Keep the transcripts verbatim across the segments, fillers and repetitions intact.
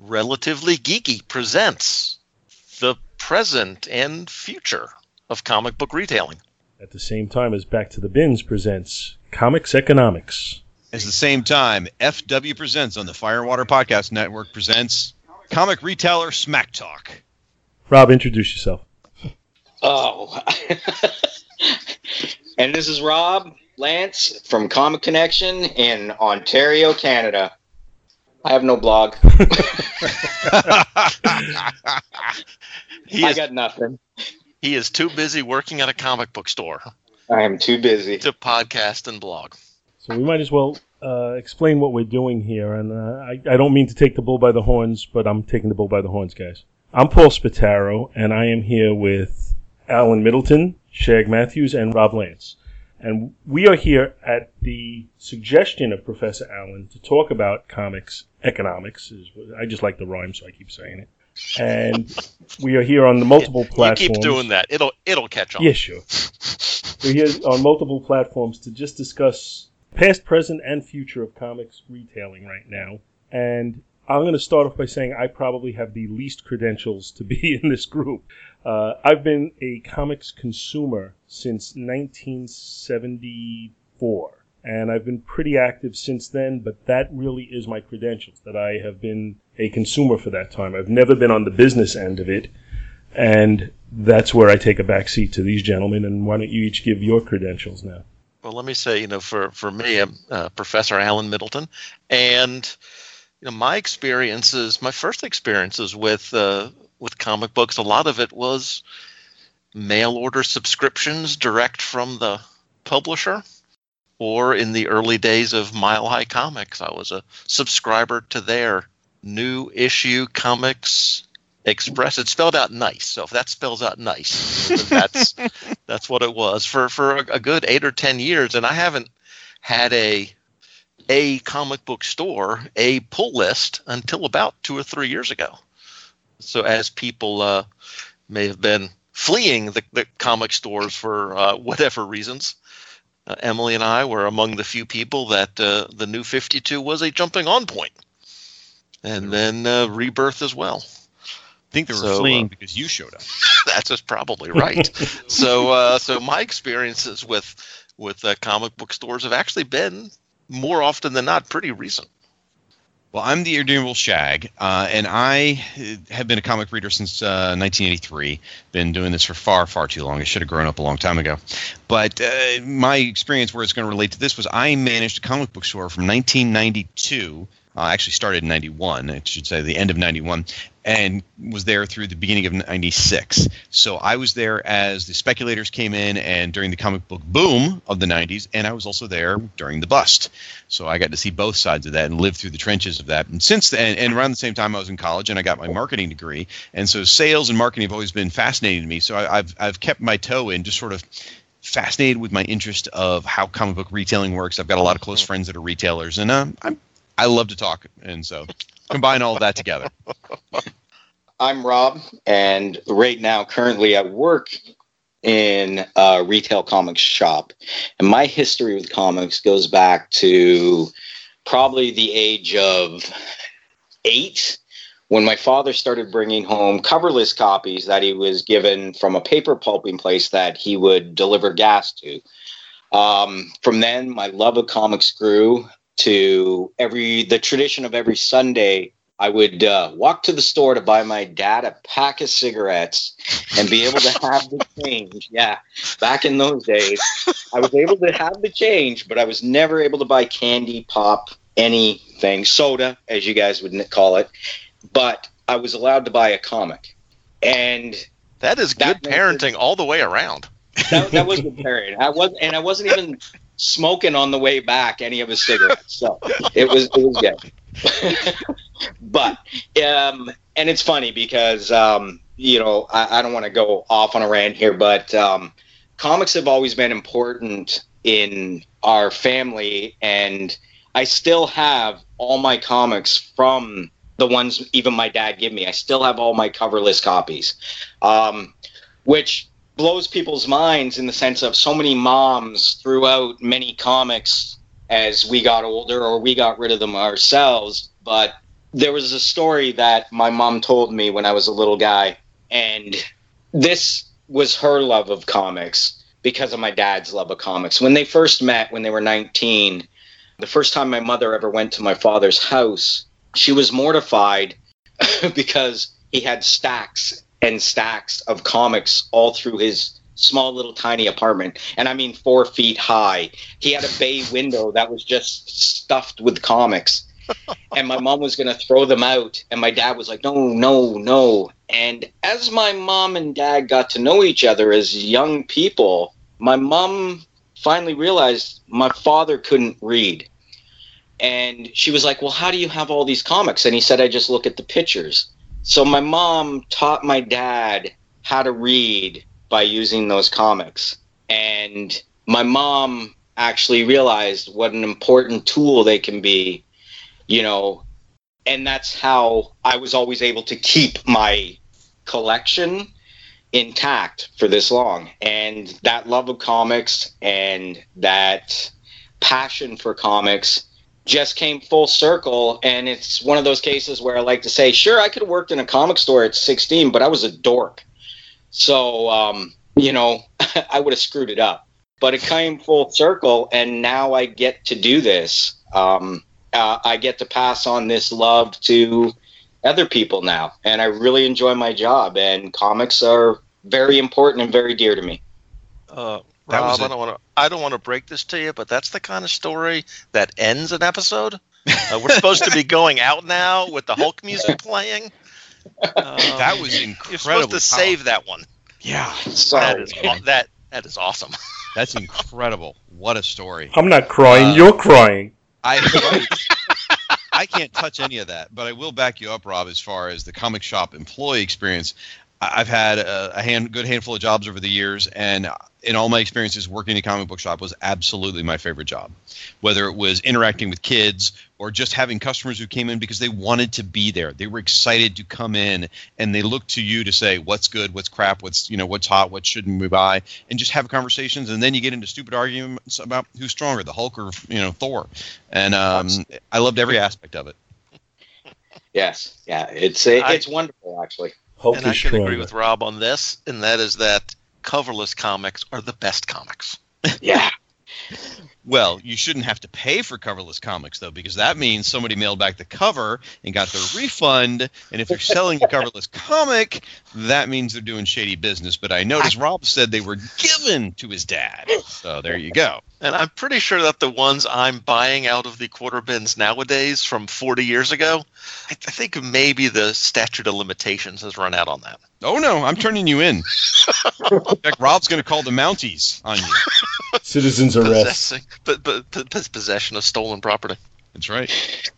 Relatively Geeky presents the present and future of comic book retailing. At the same time as Back to the Bins presents Comics Economics. At the same time, F W Presents on the Fire and Water Podcast Network presents Comic Retailer Smack Talk. Rob, introduce yourself. Oh. And this is Rob Lance from Comic Connection in Ontario, Canada. I have no blog. he I is, got nothing. He is too busy working at a comic book store I am too busy. to podcast and blog. So we might as well uh, explain what we're doing here. And uh, I, I don't mean to take the bull by the horns, but I'm taking the bull by the horns, guys. I'm Paul Spataro, and I am here with Alan Middleton, Shag Matthews, and Rob Lance. And we are here at the suggestion of Professor Allen to talk about comics economics. I just like the rhyme, so I keep saying it. And we are here on the multiple platforms. You keep doing that. It'll it'll catch on. Yeah, sure. We're here on multiple platforms to just discuss past, present, and future of comics retailing right now. And I'm going to start off by saying I probably have the least credentials to be in this group. Uh, I've been a comics consumer since nineteen seventy-four, and I've been pretty active since then, but that really is my credentials, that I have been a consumer for that time. I've never been on the business end of it, and that's where I take a back seat to these gentlemen, and why don't you each give your credentials now? Well, let me say, you know, for, for me, I'm uh, Professor Alan Middleton, and you know, my experiences, my first experiences with uh, with comic books, a lot of it was mail order subscriptions direct from the publisher, or in the early days of Mile High Comics, I was a subscriber to their new issue Comics Express. It's spelled out nice, so if that spells out nice, that's that's what it was for for a, a good eight or ten years, and I haven't had a a comic book store, a pull list, until about two or three years ago. So as people uh, may have been fleeing the, the comic stores for uh, whatever reasons, uh, Emily and I were among the few people that uh, the new fifty-two was a jumping on point. And then uh, Rebirth as well. I think they were So, fleeing uh, because you showed up. That's just probably right. so uh, so my experiences with, with uh, comic book stores have actually been, more often than not, pretty recent. Well, I'm the Irredeemable Shag, uh, and I have been a comic reader since uh, nineteen eighty-three. Been doing this for far, far too long. I should have grown up a long time ago. But uh, my experience where it's going to relate to this was I managed a comic book store from nineteen ninety-two. I uh, actually started in ninety-one, I should say the end of ninety-one, and was there through the beginning of ninety-six. So I was there as the speculators came in and during the comic book boom of the nineties, and I was also there during the bust. So I got to see both sides of that and live through the trenches of that. And since then, and around the same time I was in college and I got my marketing degree, and so sales and marketing have always been fascinating to me. So I, I've I've kept my toe in, just sort of fascinated with my interest of how comic book retailing works. I've got a lot of close friends that are retailers, and uh, I'm I love to talk, and so combine all of that together. I'm Rob, and right now, currently, I work in a retail comics shop. And my history with comics goes back to probably the age of eight, when my father started bringing home coverless copies that he was given from a paper pulping place that he would deliver gas to. Um, from then, my love of comics grew to every the tradition of every Sunday. I would uh, walk to the store to buy my dad a pack of cigarettes and be able to have the change. Yeah, back in those days, I was able to have the change, but I was never able to buy candy, pop, anything, soda, as you guys would call it. But I was allowed to buy a comic. And That is good That makes parenting it- all the way around. that, that was good parenting. I was, and I wasn't even smoking on the way back any of his cigarettes. So it was, it was good. But, um, and it's funny because, um, you know, I, I don't want to go off on a rant here, but um, comics have always been important in our family, and I still have all my comics from the ones even my dad gave me. I still have all my coverless copies, um, which blows people's minds in the sense of so many moms threw out many comics as we got older, or we got rid of them ourselves. But there was a story that my mom told me when I was a little guy, and this was her love of comics because of my dad's love of comics. When they first met, when they were nineteen, the first time my mother ever went to my father's house, she was mortified because he had stacks and stacks of comics all through his small little tiny apartment. And I mean four feet high. He had a bay window that was just stuffed with comics. And my mom was going to throw them out. And my dad was like, no, no, no. And as my mom and dad got to know each other as young people, my mom finally realized my father couldn't read. And she was like, well, how do you have all these comics? And he said, I just look at the pictures. So my mom taught my dad how to read by using those comics. And my mom actually realized what an important tool they can be, you know, and that's how I was always able to keep my collection intact for this long. And that love of comics and that passion for comics just came full circle. And it's one of those cases where I like to say, sure, I could have worked in a comic store at sixteen, but I was a dork. So, um, you know, I would have screwed it up. But it came full circle, and now I get to do this. Um, uh, I get to pass on this love to other people now, and I really enjoy my job, and comics are very important and very dear to me. Uh, That was Rob, I it. don't want to. I don't want to break this to you, but that's the kind of story that ends an episode. Uh, we're supposed to be going out now with the Hulk music playing. Um, That was You're incredibly supposed to save that one. Yeah, Sorry. That is aw- that that is awesome. that's incredible. What a story. I'm not crying. Uh, You're crying. I I can't touch any of that, but I will back you up, Rob, as far as the comic shop employee experience. I- I've had a, a hand, good handful of jobs over the years, and in all my experiences, working in a comic book shop was absolutely my favorite job. Whether it was interacting with kids or just having customers who came in because they wanted to be there. They were excited to come in, and they looked to you to say what's good, what's crap, what's you know what's hot, what shouldn't we buy, and just have conversations. And then you get into stupid arguments about who's stronger, the Hulk or you know Thor. And um, I loved every aspect of it. Yes. Yeah. It's it, I- it's wonderful, actually. Hulk And I is can agree stronger. with Rob on this, and that is that coverless comics are the best comics. Yeah. Well, you shouldn't have to pay for coverless comics, though, because that means somebody mailed back the cover and got their refund. And if they're selling the coverless comic, that means they're doing shady business. But I noticed Rob said they were given to his dad. So there you go. And I'm pretty sure that the ones I'm buying out of the quarter bins nowadays from forty years ago, I, I think maybe the statute of limitations has run out on that. Oh, no, I'm turning you in. In fact, Rob's going to call the Mounties on you. Citizens arrest. Possessing, but, but, but possession of stolen property. That's right.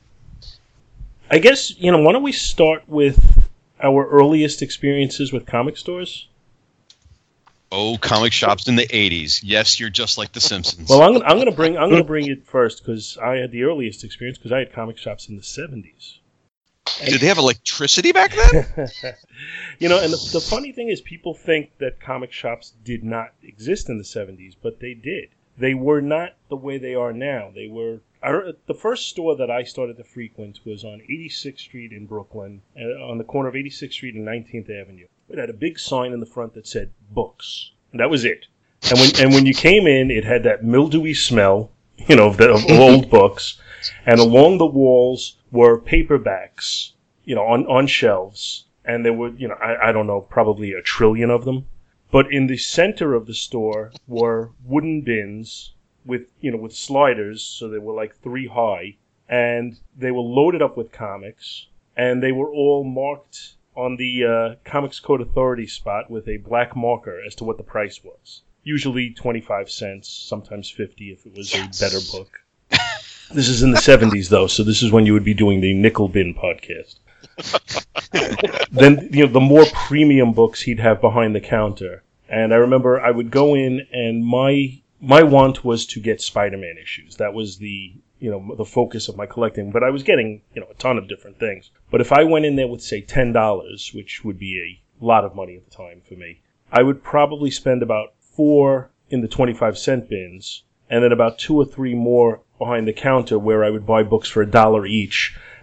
I guess, you know, why don't we start with our earliest experiences with comic stores? Oh, comic shops in the eighties. Yes, you're just like The Simpsons. Well, I'm gonna, I'm going to bring I'm going to bring it first because I had the earliest experience because I had comic shops in the seventies. Did they have electricity back then? You know, and the, the funny thing is, people think that comic shops did not exist in the seventies, but they did. They were not the way they are now. They were. I, the first store that I started to frequent was on eighty-sixth Street in Brooklyn, uh, on the corner of eighty-sixth Street and nineteenth Avenue. It had a big sign in the front that said "Books," and that was it. And when and when you came in, it had that mildewy smell, you know, of, the, of old books, and along the walls were paperbacks, you know, on, on shelves, and there were, you know, I, I don't know, probably a trillion of them. But in the center of the store were wooden bins with, you know, with sliders, so they were like three high, and they were loaded up with comics, and they were all marked on the uh, Comics Code Authority spot with a black marker as to what the price was. Usually twenty-five cents, sometimes fifty if it was Yes. a better book. This is in the seventies, though, so this is when you would be doing the Nickel Bin podcast. Then, you know, the more premium books he'd have behind the counter. And I remember I would go in, and my my want was to get Spider-Man issues. That was the, you know, the focus of my collecting. But I was getting, you know, a ton of different things. But if I went in there with, say, ten dollars, which would be a lot of money at the time for me, I would probably spend about four in the twenty-five cent bins, and then about two or three more behind the counter where I would buy books for a dollar each.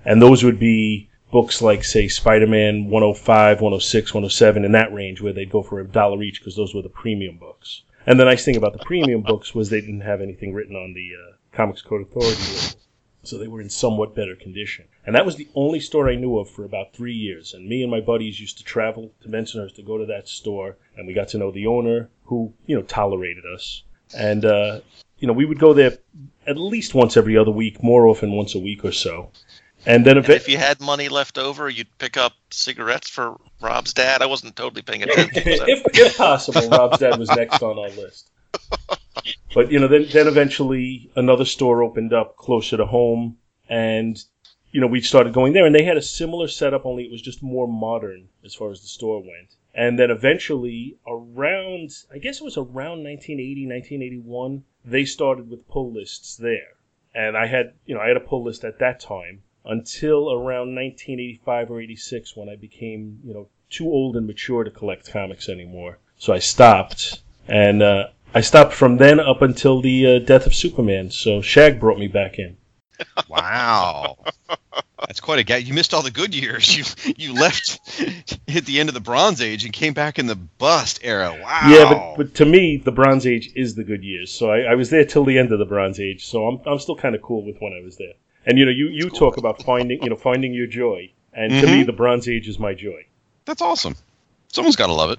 And those would be books like, say, Spider-Man one oh five, one oh six, one oh seven, in that range, where they'd go for a dollar each because those were the premium books. And the nice thing about the premium books was they didn't have anything written on the uh, Comics Code Authority label. So they were in somewhat better condition. And that was the only store I knew of for about three years. And me and my buddies used to travel to Bensonhurst to go to that store. And we got to know the owner, who, you know, tolerated us. And, uh, you know, we would go there at least once every other week, more often once a week or so. And then and if you had money left over, you'd pick up cigarettes for Rob's dad. I wasn't totally paying attention. So. if, if possible, Rob's dad was next on our list. But, you know, then, then eventually another store opened up closer to home, and, you know, we started going there, and they had a similar setup, only it was just more modern as far as the store went. And then eventually, around, I guess it was around nineteen eighty, nineteen eighty-one, they started with pull lists there. And I had, you know, I had a pull list at that time until around nineteen eighty-five or eighty-six, when I became, you know, too old and mature to collect comics anymore. So I stopped, and uh, I stopped from then up until the uh, death of Superman. So Shag brought me back in. Wow. That's quite a gap. You missed all the good years. You you left at the end of the Bronze Age and came back in the Bust era. Wow. Yeah, but, but to me, the Bronze Age is the good years. So I, I was there till the end of the Bronze Age. So I'm I'm still kind of cool with when I was there. And you know, you, you cool. talk about finding you know finding your joy, and mm-hmm. to me, the Bronze Age is my joy. That's awesome. Someone's got to love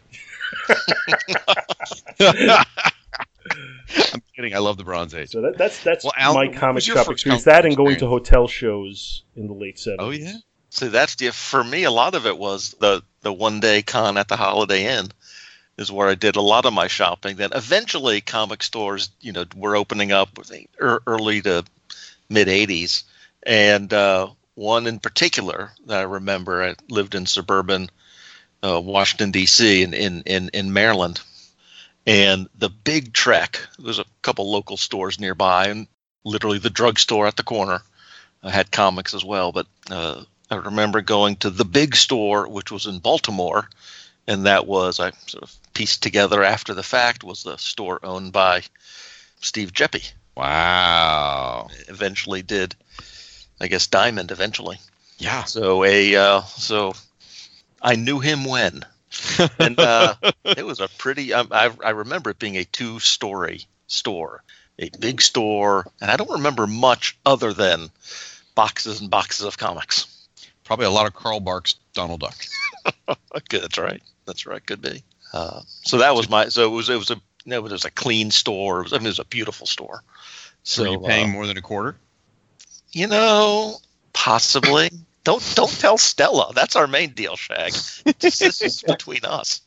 it. I'm kidding. I love the Bronze Age. So that, that's that's well, Al, my comic shop experience. That and going to hotel shows in the late seventies. Oh yeah. So that's the for me. A lot of it was the the one day con at the Holiday Inn is where I did a lot of my shopping. Then eventually, comic stores, you know, were opening up early to mid eighties, and uh, one in particular that I remember. I lived in suburban uh, Washington D C in in in, in Maryland. And the Big Trek, there's a couple local stores nearby, and literally the drugstore at the corner uh, had comics as well. But uh, I remember going to the big store, which was in Baltimore, and that was, I sort of pieced together after the fact, was the store owned by Steve Geppi. Wow. Eventually did, I guess, Diamond eventually. Yeah. So a uh, so I knew him when. and uh, it was a pretty um, I, I remember it being a two-story store, a big store, and I don't remember much other than boxes and boxes of comics. Probably a lot of Carl Barks Donald Duck. Good, that's right. That's right. Could be. Uh, so that was my. So it was. It was a. No, it was a clean store. It was, I mean, it was a beautiful store. So were you paying uh, more than a quarter? You know, possibly. Don't don't tell Stella. That's our main deal, Shag. This, this is between us.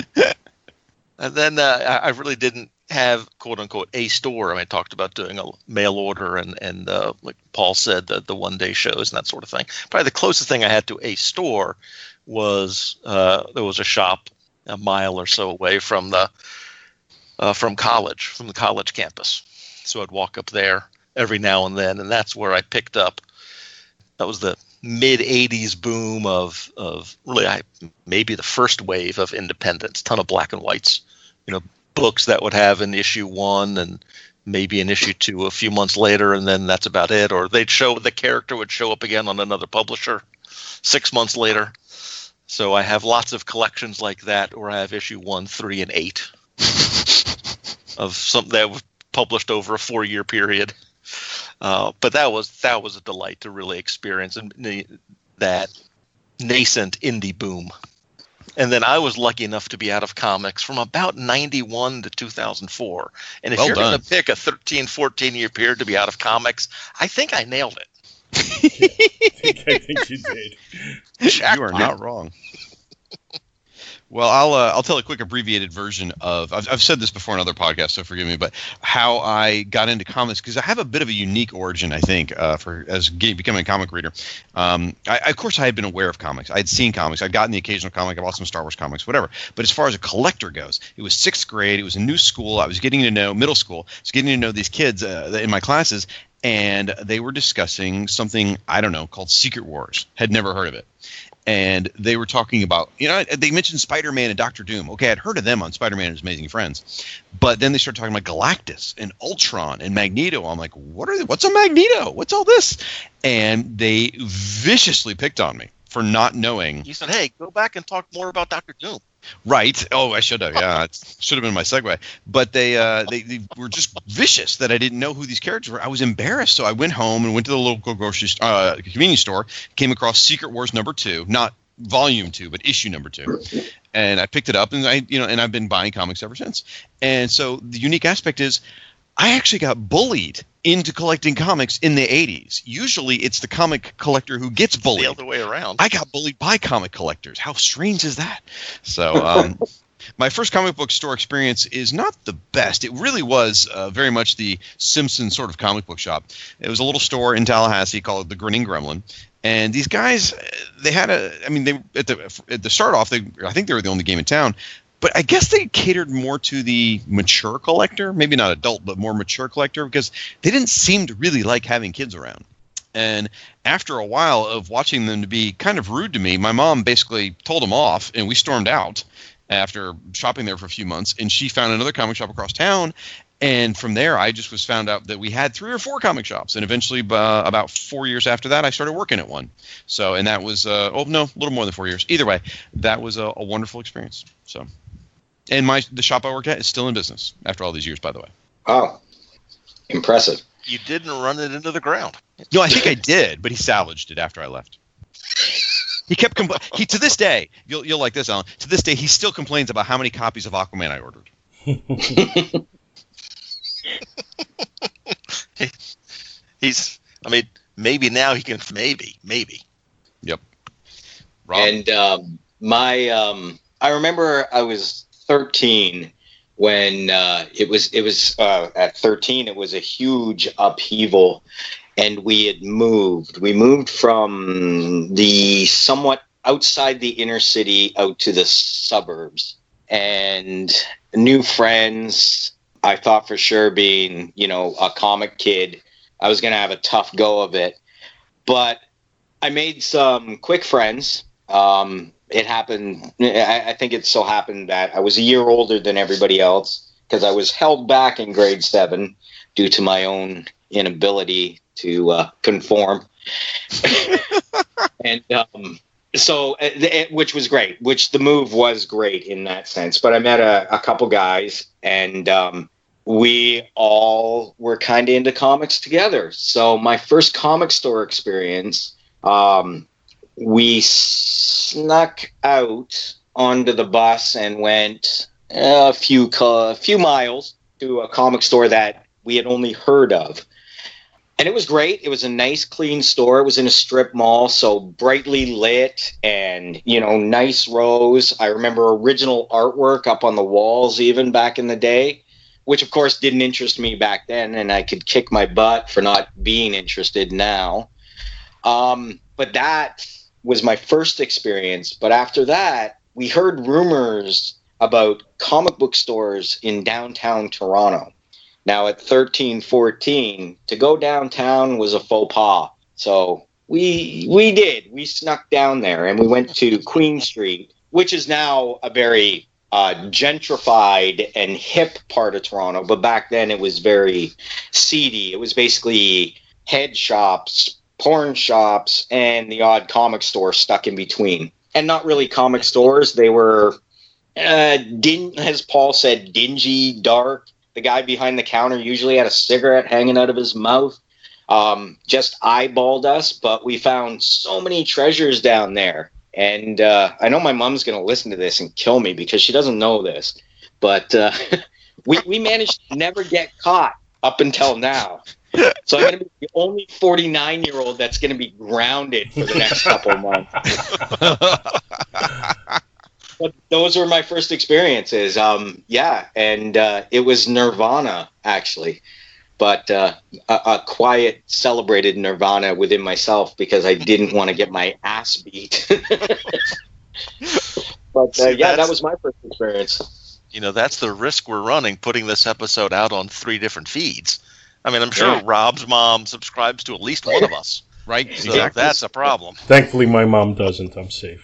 And then uh, I, I really didn't have, quote unquote, a store. I mean, I talked about doing a mail order and and uh, like Paul said, the the one day shows and that sort of thing. Probably the closest thing I had to a store was uh, there was a shop a mile or so away from the uh, from college, from the college campus. So I'd walk up there every now and then, and that's where I picked up. That was the mid eighties boom of of really I, maybe the first wave of independence, ton of black and whites, you know, books that would have an issue one and maybe an issue two a few months later, and then that's about it. Or they'd show the character would show up again on another publisher six months later. So I have lots of collections like that, or I have issue one, three, and eight of something that was published over a four year period. Uh, but that was that was a delight to really experience and that nascent indie boom. And then I was lucky enough to be out of comics from about ninety-one to two thousand four. And if well you're done. going to pick a thirteen, fourteen year period to be out of comics, I think I nailed it. I, think, I think you did. You are not wrong. Well, I'll uh, I'll tell a quick abbreviated version of I've, I've said this before in other podcasts, so forgive me, but how I got into comics, because I have a bit of a unique origin, I think, uh, for as getting, becoming a comic reader. Um, I, of course, I had been aware of comics. I had seen comics. I'd gotten the occasional comic. I bought some Star Wars comics, whatever. But as far as a collector goes, it was sixth grade. It was a new school. I was getting to know middle school. I was getting to know these kids uh, in my classes, and they were discussing something I don't know called Secret Wars. Had never heard of it. and they were talking about, you know, they mentioned Spider-Man and Doctor Doom. Okay, I'd heard of them on Spider-Man and His Amazing Friends, but then they started talking about Galactus and Ultron and Magneto. I'm like, what are they, what's a Magneto? What's all this? And they viciously picked on me for not knowing. You said, hey, go back and talk more about Doctor Doom. Right. Oh, I should have. Yeah, it should have been my segue. But they, uh, they they were just vicious that I didn't know who these characters were. I was embarrassed, so I went home and went to the local grocery uh, convenience store. Came across Secret Wars number two, not volume two, but issue number two, and I picked it up, and I, you know, and I've been buying comics ever since. And so the unique aspect is, I actually got bullied into collecting comics in the eighties. Usually it's the comic collector who gets bullied. The other way around. I got bullied by comic collectors. How strange is that? So um, my first comic book store experience is not the best. It really was uh, very much the Simpsons sort of comic book shop. It was a little store in Tallahassee called the Grinning Gremlin. And these guys, they had a, I mean, they at the at the start off, they I think they were the only game in town. But I guess they catered more to the mature collector, maybe not adult, but more mature collector, because they didn't seem to really like having kids around. And after a while of watching them to be kind of rude to me, my mom basically told them off, and we stormed out after shopping there for a few months. And she found another comic shop across town. And from there, I just was found out that we had three or four comic shops. And eventually, uh, about four years after that, I started working at one. So, and that was, uh, oh, no, a little more than four years. Either way, that was a, a wonderful experience. So. And my the shop I work at is still in business after all these years, by the way. Oh, impressive. You didn't run it into the ground. No, I think I did, but he salvaged it after I left. He kept compl- he to this day, you'll you'll like this, Alan. To this day, he still complains about how many copies of Aquaman I ordered. He's, I mean, maybe now he can, maybe, maybe. Yep. Rob? And um, my, um, I remember I was thirteen when uh, it was it was uh, at thirteen it was a huge upheaval, and we had moved. We moved from the somewhat outside the inner city out to the suburbs, and new friends. I thought for sure, being, you know, a comic kid, I was going to have a tough go of it, but I made some quick friends. Um, It happened, I, I think it so happened that I was a year older than everybody else because I was held back in grade seven due to my own inability to uh, conform. and um, so, it, which was great, which the move was great in that sense. But I met a, a couple guys, and um, we all were kind of into comics together. So my first comic store experience, um, we snuck out onto the bus and went a few a few miles to a comic store that we had only heard of. And it was great. It was a nice, clean store. It was in a strip mall, so brightly lit and, you know, nice rows. I remember original artwork up on the walls even back in the day, which, of course, didn't interest me back then, and I could kick my butt for not being interested now. Um, but that was my first experience. But after that, we heard rumors about comic book stores in downtown Toronto. Now, at thirteen, fourteen, to go downtown was a faux pas. So we we did. We snuck down there, and we went to Queen Street, which is now a very uh, gentrified and hip part of Toronto. But back then, it was very seedy. It was basically head shops, porn shops, and the odd comic store stuck in between. And not really comic stores. They were, uh, din- as Paul said, dingy, dark. The guy behind the counter usually had a cigarette hanging out of his mouth. Um, just eyeballed us, but we found so many treasures down there. And uh, I know my mom's going to listen to this and kill me because she doesn't know this. But uh, we, we managed to never get caught up until now. So I'm going to be the only forty-nine-year-old that's going to be grounded for the next couple of months. But those were my first experiences. Um, yeah, and uh, it was Nirvana, actually. But uh, a, a quiet, celebrated Nirvana within myself because I didn't want to get my ass beat. But uh, yeah, that was my first experience. You know, that's the risk we're running, putting this episode out on three different feeds. I mean, I'm sure Yeah. Rob's mom subscribes to at least one of us. Right? So Exactly. that's a problem. Thankfully, my mom doesn't. I'm safe.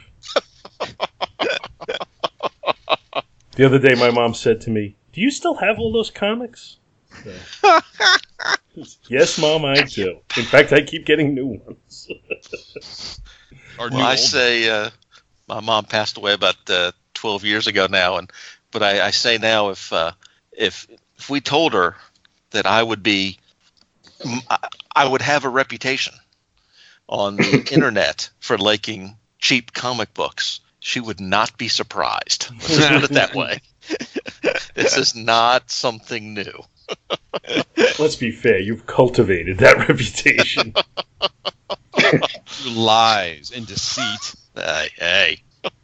The other day, my mom said to me, "Do you still have all those comics?" So, yes, Mom, I do. In fact, I keep getting new ones. Or Well, new I old. say uh, my mom passed away about uh, twelve years ago now, and but I, I say now if uh, if if we told her that I would be I, I would have a reputation on the internet for liking cheap comic books, she would not be surprised. Let's just put it that way. This is not something new. Let's be fair. You've cultivated that reputation. Lies and deceit. Hey, hey.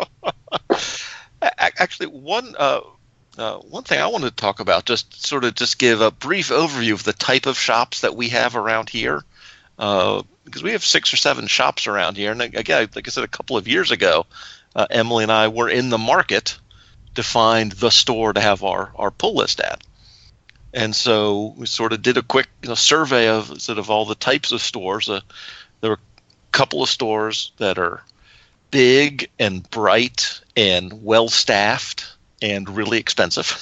A- Actually, one uh, uh, one thing I wanted to talk about, just sort of just give a brief overview of the type of shops that we have around here, uh, because we have six or seven shops around here. And again, like I said, a couple of years ago, uh, Emily and I were in the market to find the store to have our, our pull list at. And so we sort of did a quick you know, survey of sort of all the types of stores. Uh, there were a couple of stores that are big and bright and well staffed and really expensive.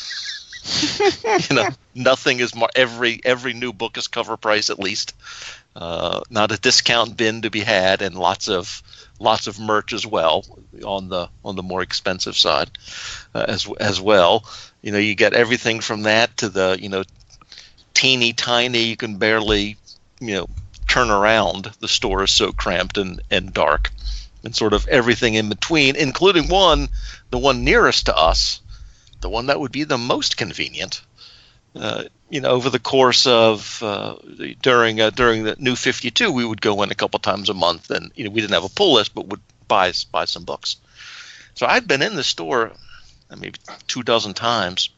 you know, nothing is mar- every every new book is cover price at least. Uh, not a discount bin to be had, and lots of lots of merch as well on the on the more expensive side uh, as as well. You know, you get everything from that to the you know teeny tiny. You can barely you know turn around. The store is so cramped and and dark. And sort of everything in between, including one, the one nearest to us, the one that would be the most convenient. Uh, you know, over the course of uh, during uh, during the New fifty-two, we would go in a couple times a month, and you know, we didn't have a pull list, but would buy buy some books. So I'd been in the store uh, maybe two dozen times,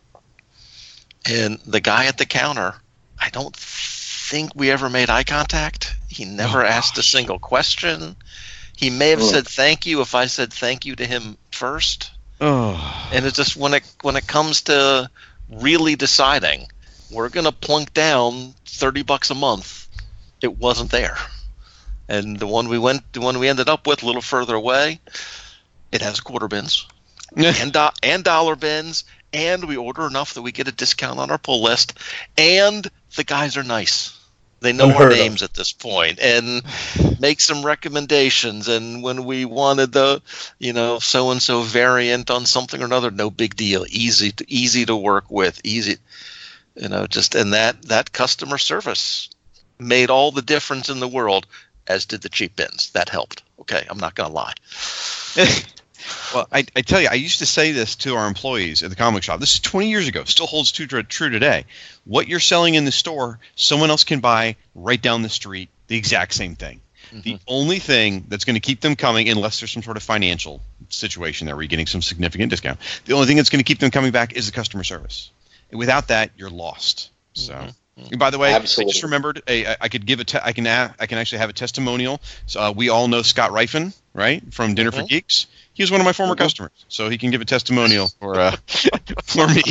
and the guy at the counter, I don't think we ever made eye contact. He never Oh, asked a gosh. single question. He may have Oh. said thank you if I said thank you to him first. Oh. And it's just when it when it comes to really deciding we're gonna plunk down thirty bucks a month, it wasn't there. And the one we went the one we ended up with a little further away, it has quarter bins and do- and dollar bins, and we order enough that we get a discount on our pull list, and the guys are nice. They know Unheard our of. names at this point and make some recommendations. And when we wanted the, you know, so and so variant on something or another, no big deal. Easy to easy to work with. Easy, you know, just and that that customer service made all the difference in the world. As did the cheap bins. That helped. Okay, I'm not gonna lie. Well, I, I tell you, I used to say this to our employees at the comic shop. This is twenty years ago. Still holds true, true today. What you're selling in the store, someone else can buy right down the street, the exact same thing. Mm-hmm. The only thing that's going to keep them coming, unless there's some sort of financial situation there where you're getting some significant discount, the only thing that's going to keep them coming back is the customer service. And without that, you're lost. So. Mm-hmm. And by the way, Absolutely. I just remembered a, I could give a te- I can a- I can actually have a testimonial. So, uh, we all know Scott Rifen, right, from Dinner for Mhm. Geeks. He was one of my former Mhm. customers, so he can give a testimonial for uh, for me.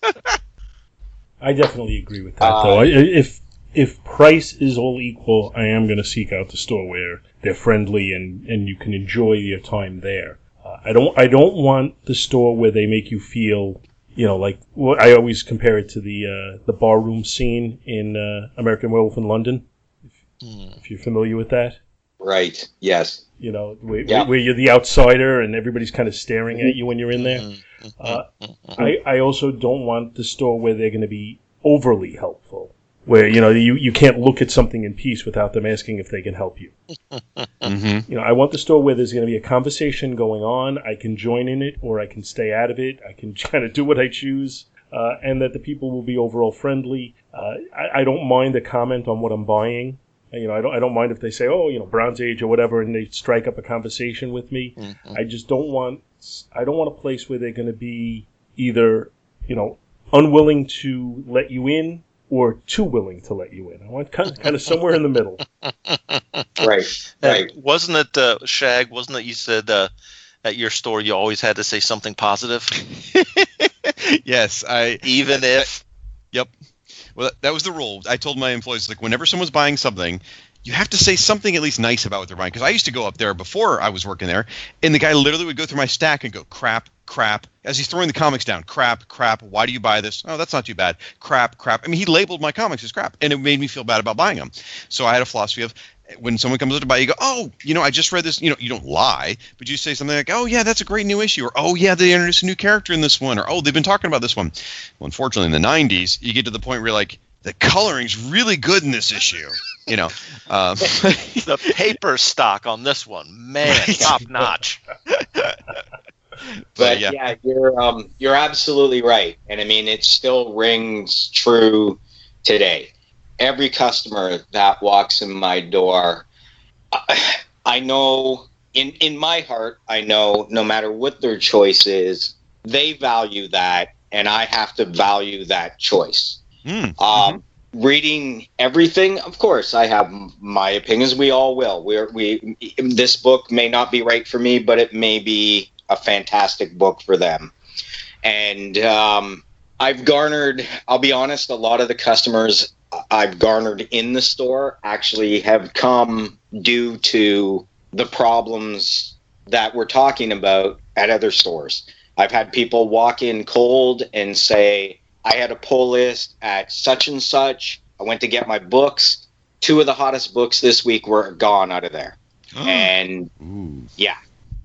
I definitely agree with that, Uh, though. I, if if price is all equal, I am going to seek out the store where they're friendly and, and you can enjoy your time there. Uh, I don't I don't want the store where they make you feel, you know, like well, I always compare it to the uh, the barroom scene in uh, American Werewolf in London. Mm. If you're familiar with that, Right. Yes. you know, where, Yeah. where you're the outsider and everybody's kind of staring at you when you're in there. Mhm. Uh, Mhm. I, I also don't want the store where they're going to be overly helpful, where you know you, you can't look at something in peace without them asking if they can help you. Mm-hmm. You know, I want the store where there's going to be a conversation going on. I can join in it, or I can stay out of it. I can kind of do what I choose, uh, and that the people will be overall friendly. Uh, I, I don't mind a comment on what I'm buying. You know, I don't I don't mind if they say, oh, you know, Bronze Age or whatever, and they strike up a conversation with me. Mhm. I just don't want I don't want a place where they're going to be either, you know, unwilling to let you in or too willing to let you in. I want kind of, kind of somewhere in the middle. Right. And Right. wasn't it, uh, Shag, wasn't it you said uh, at your store you always had to say something positive? Yes, I. Even if... Yep. Well, that was the rule. I told my employees, like, whenever someone's buying something, you have to say something at least nice about what they're buying. Because I used to go up there before I was working there, and the guy literally would go through my stack and go, crap, crap, as he's throwing the comics down. Crap, crap, why do you buy this? Oh, that's not too bad. Crap, crap. I mean, he labeled my comics as crap, and it made me feel bad about buying them. So I had a philosophy of, when someone comes up to buy, you go, oh, you know, I just read this. You know, you don't lie, but you say something like, oh, yeah, that's a great new issue. Or, oh, yeah, they introduced a new character in this one. Or, oh, they've been talking about this one. Well, unfortunately, in the nineties, you get to the point where you're like, the coloring's really good in this issue. You know, um, the paper stock on this one, man, Right. top notch. But yeah. yeah, you're um, you're absolutely right, and I mean it still rings true today. Every customer that walks in my door, I, I know in in my heart, I know no matter what their choice is, they value that, and I have to value that choice. Mm, Um, reading everything, of course, I have my opinions. We all will. We're, we this book may not be right for me, but it may be a fantastic book for them. And um, I've garnered, I'll be honest, a lot of the customers I've garnered in the store actually have come due to the problems that we're talking about at other stores. I've had people walk in cold and say, I had a pull list at such and such. I went to get my books. Two of the hottest books this week were gone out of there. And Ooh. yeah.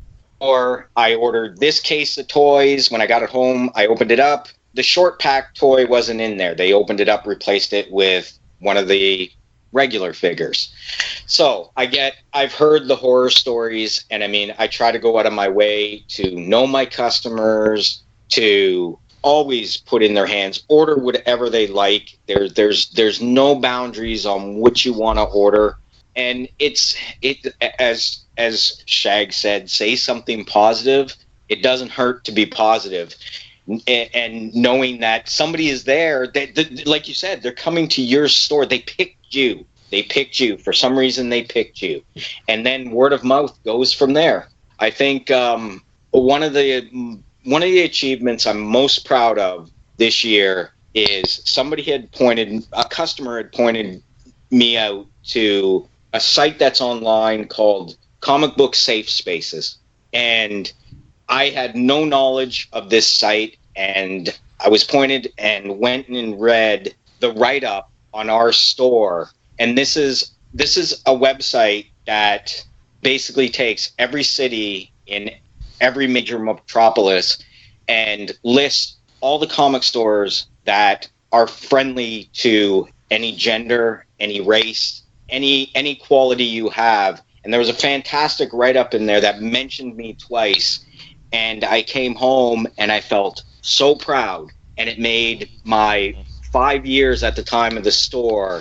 Or I ordered this case of toys. When I got it home, I opened it up. The short pack toy wasn't in there. They opened it up, replaced it with one of the regular figures. So I get, I've heard the horror stories, and I mean, I try to go out of my way to know my customers, to always put in their hands, order whatever they like. There, there's, there's no boundaries on what you want to order. And it's, it, as, as Shag said, say something positive. It doesn't hurt to be positive. And, and knowing that somebody is there, that, that, like you said, they're coming to your store. They picked you. They picked you. For some reason, they picked you. And then word of mouth goes from there. I think um, one of the one of the achievements I'm most proud of this year is somebody had pointed, a customer had pointed me out to a site that's online called Comic Book Safe Spaces. And I had no knowledge of this site, and I was pointed and went and read the write-up on our store. And this is this is a website that basically takes every city in every major metropolis and lists all the comic stores that are friendly to any gender, any race, any any quality you have. And there was a fantastic write-up in there that mentioned me twice. And I came home and I felt so proud, and it made my five years at the time of the store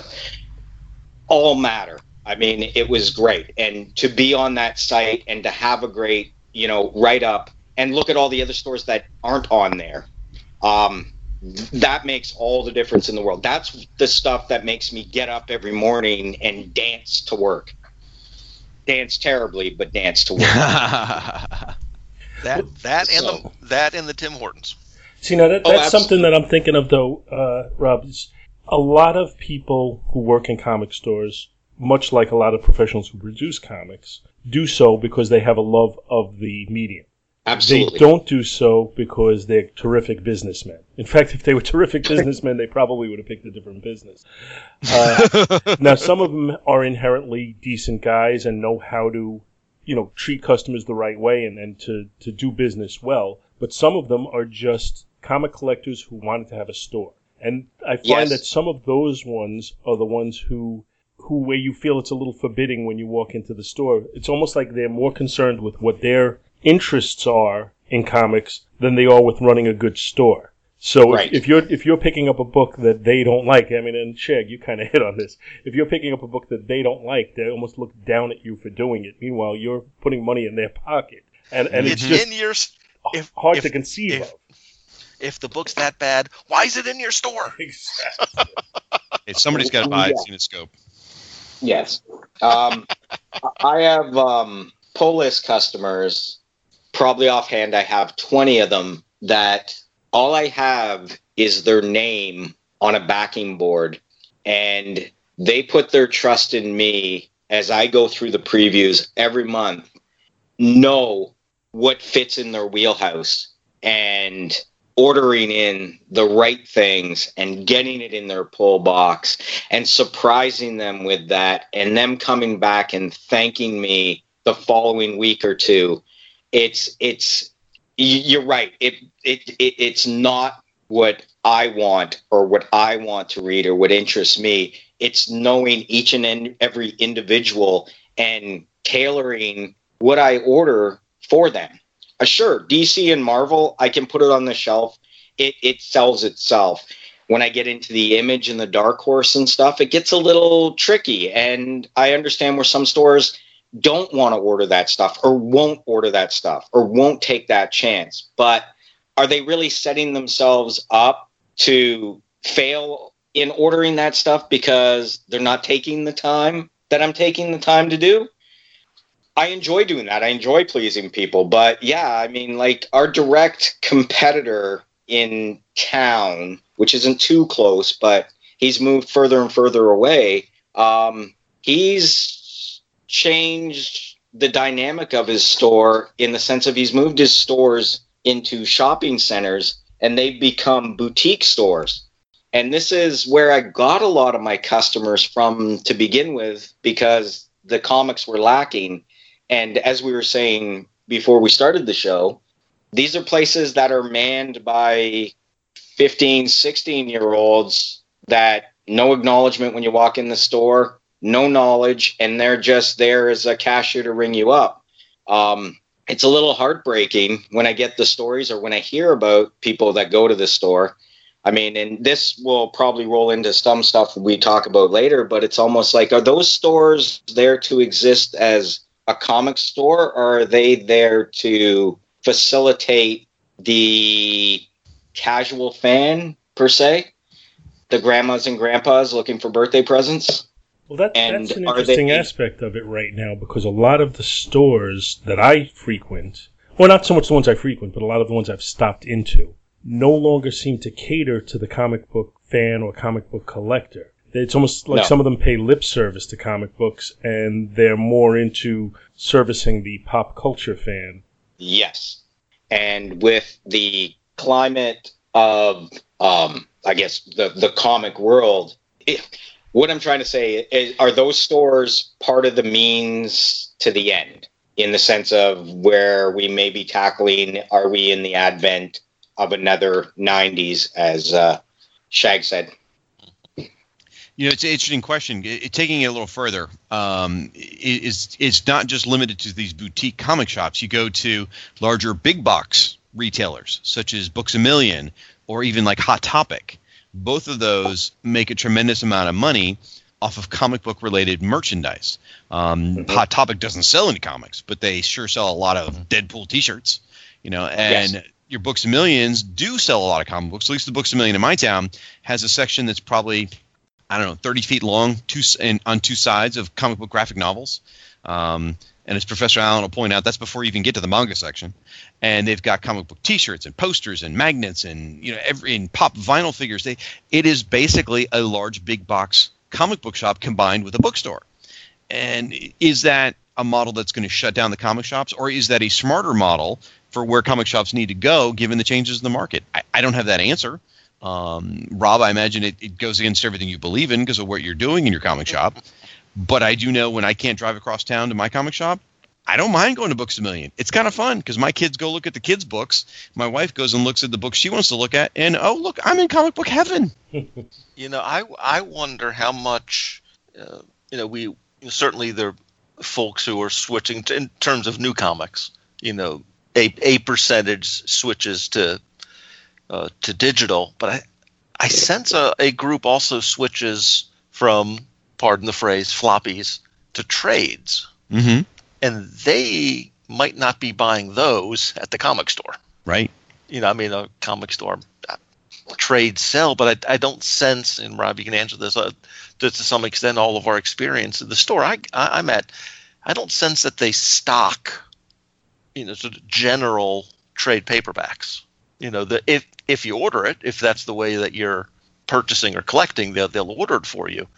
all matter. I mean, it was great. And to be on that site and to have a great, you know, write up and look at all the other stores that aren't on there, um, that makes all the difference in the world. That's the stuff that makes me get up every morning and dance to work. Dance terribly, but dance to work. That that and So- the that and the Tim Hortons. See, now that, Oh, that's absolutely. something that I'm thinking of, though, uh, Rob. Is a lot of people who work in comic stores, much like a lot of professionals who produce comics, do so because they have a love of the medium. Absolutely. They don't do so because they're terrific businessmen. In fact, if they were terrific businessmen, they probably would have picked a different business. Uh, now, some of them are inherently decent guys and know how to, you know, treat customers the right way and, and to, to do business well. But some of them are just comic collectors who wanted to have a store. And I find Yes. that some of those ones are the ones who, who where you feel it's a little forbidding when you walk into the store. It's almost like they're more concerned with what their interests are in comics than they are with running a good store. So Right. if, if you're if you're picking up a book that they don't like, I mean, and Shag, you kind of hit on this. If you're picking up a book that they don't like, they almost look down at you for doing it. Meanwhile, you're putting money in their pocket, and and it's It's just in your s- if hard if, to conceive if, of. if the book's that bad, why is it in your store? Exactly. Hey, somebody's got to buy it. Yeah. Cinescope. Yes. Um, I have um, pull list customers, probably offhand, I have twenty of them that all I have is their name on a backing board. And they put their trust in me as I go through the previews every month, know what fits in their wheelhouse, and ordering in the right things and getting it in their pull box and surprising them with that, and them coming back and thanking me the following week or two. It's it's you're right. It it, it it's not what I want or what I want to read or what interests me. It's knowing each and every individual and tailoring what I order for them. Uh, sure, D C and Marvel, I can put it on the shelf. It it sells itself. When I get into the Image and the Dark Horse and stuff, it gets a little tricky. And I understand where some stores don't want to order that stuff or won't order that stuff or won't take that chance. But are they really setting themselves up to fail in ordering that stuff because they're not taking the time that I'm taking the time to do? I enjoy doing that. I enjoy pleasing people. But yeah, I mean, like our direct competitor in town, which isn't too close, but he's moved further and further away. Um, he's changed the dynamic of his store in the sense of he's moved his stores into shopping centers, and they've become boutique stores. And this is where I got a lot of my customers from to begin with, because the comics were lacking. And as we were saying before we started the show, these are places that are manned by fifteen, sixteen year olds that no acknowledgement when you walk in the store, no knowledge, and they're just there as a cashier to ring you up. Um, it's a little heartbreaking when I get the stories or when I hear about people that go to the store. I mean, and this will probably roll into some stuff we talk about later, but it's almost like, are those stores there to exist as a comic store, or are they there to facilitate the casual fan, per se? The grandmas and grandpas looking for birthday presents? Well, that, And that's an are interesting they- aspect of it right now, because a lot of the stores that I frequent, well, not so much the ones I frequent, but a lot of the ones I've stopped into, no longer seem to cater to the comic book fan or comic book collector. It's almost like No. some of them pay lip service to comic books, and they're more into servicing the pop culture fan. Yes. And with the climate of, um, I guess, the, the comic world, it, what I'm trying to say is, are those stores part of the means to the end, in the sense of where we may be tackling, are we in the advent of another nineties, as uh, Shag said? You know, it's an interesting question. It, it- taking it a little further, um, it- it's it's not just limited to these boutique comic shops. You go to larger big box retailers such as Books A Million or even like Hot Topic. Both of those make a tremendous amount of money off of comic book related merchandise. Um, Mhm. Hot Topic doesn't sell any comics, but they sure sell a lot of Deadpool T-shirts. You know, and Yes. your Books A Millions do sell a lot of comic books. At least the Books A Million in my town has a section that's probably, I don't know, thirty feet long, two and on two sides of comic book graphic novels. Um, and as Professor Allen will point out, that's before you even get to the manga section. And they've got comic book T-shirts and posters and magnets and, you know, every and pop vinyl figures. They it is basically a large big box comic book shop combined with a bookstore. And is that a model that's going to shut down the comic shops, or is that a smarter model for where comic shops need to go given the changes in the market? I, I don't have that answer. Um, Rob, I imagine it, it goes against everything you believe in because of what you're doing in your comic shop. But I do know when I can't drive across town to my comic shop, I don't mind going to Books A Million. It's kind of fun because my kids go look at the kids' books. My wife goes and looks at the books she wants to look at. And, oh, look, I'm in comic book heaven. You know, I I wonder how much, uh, you know, we certainly there are folks who are switching to, in terms of new comics. You know, a a percentage switches to uh, to digital, but I I sense a, a group also switches from, pardon the phrase, floppies to trades, Mm-hmm. and they might not be buying those at the comic store. Right. You know, I mean, a comic store uh, trades sell, but I, I don't sense, and Rob, you can answer this, uh, to, to some extent, all of our experience at the store I, I, I'm at, I don't sense that they stock, you know, sort of general trade paperbacks. You know, the, if if you order it, if that's the way that you're purchasing or collecting, they'll, they'll order it for you.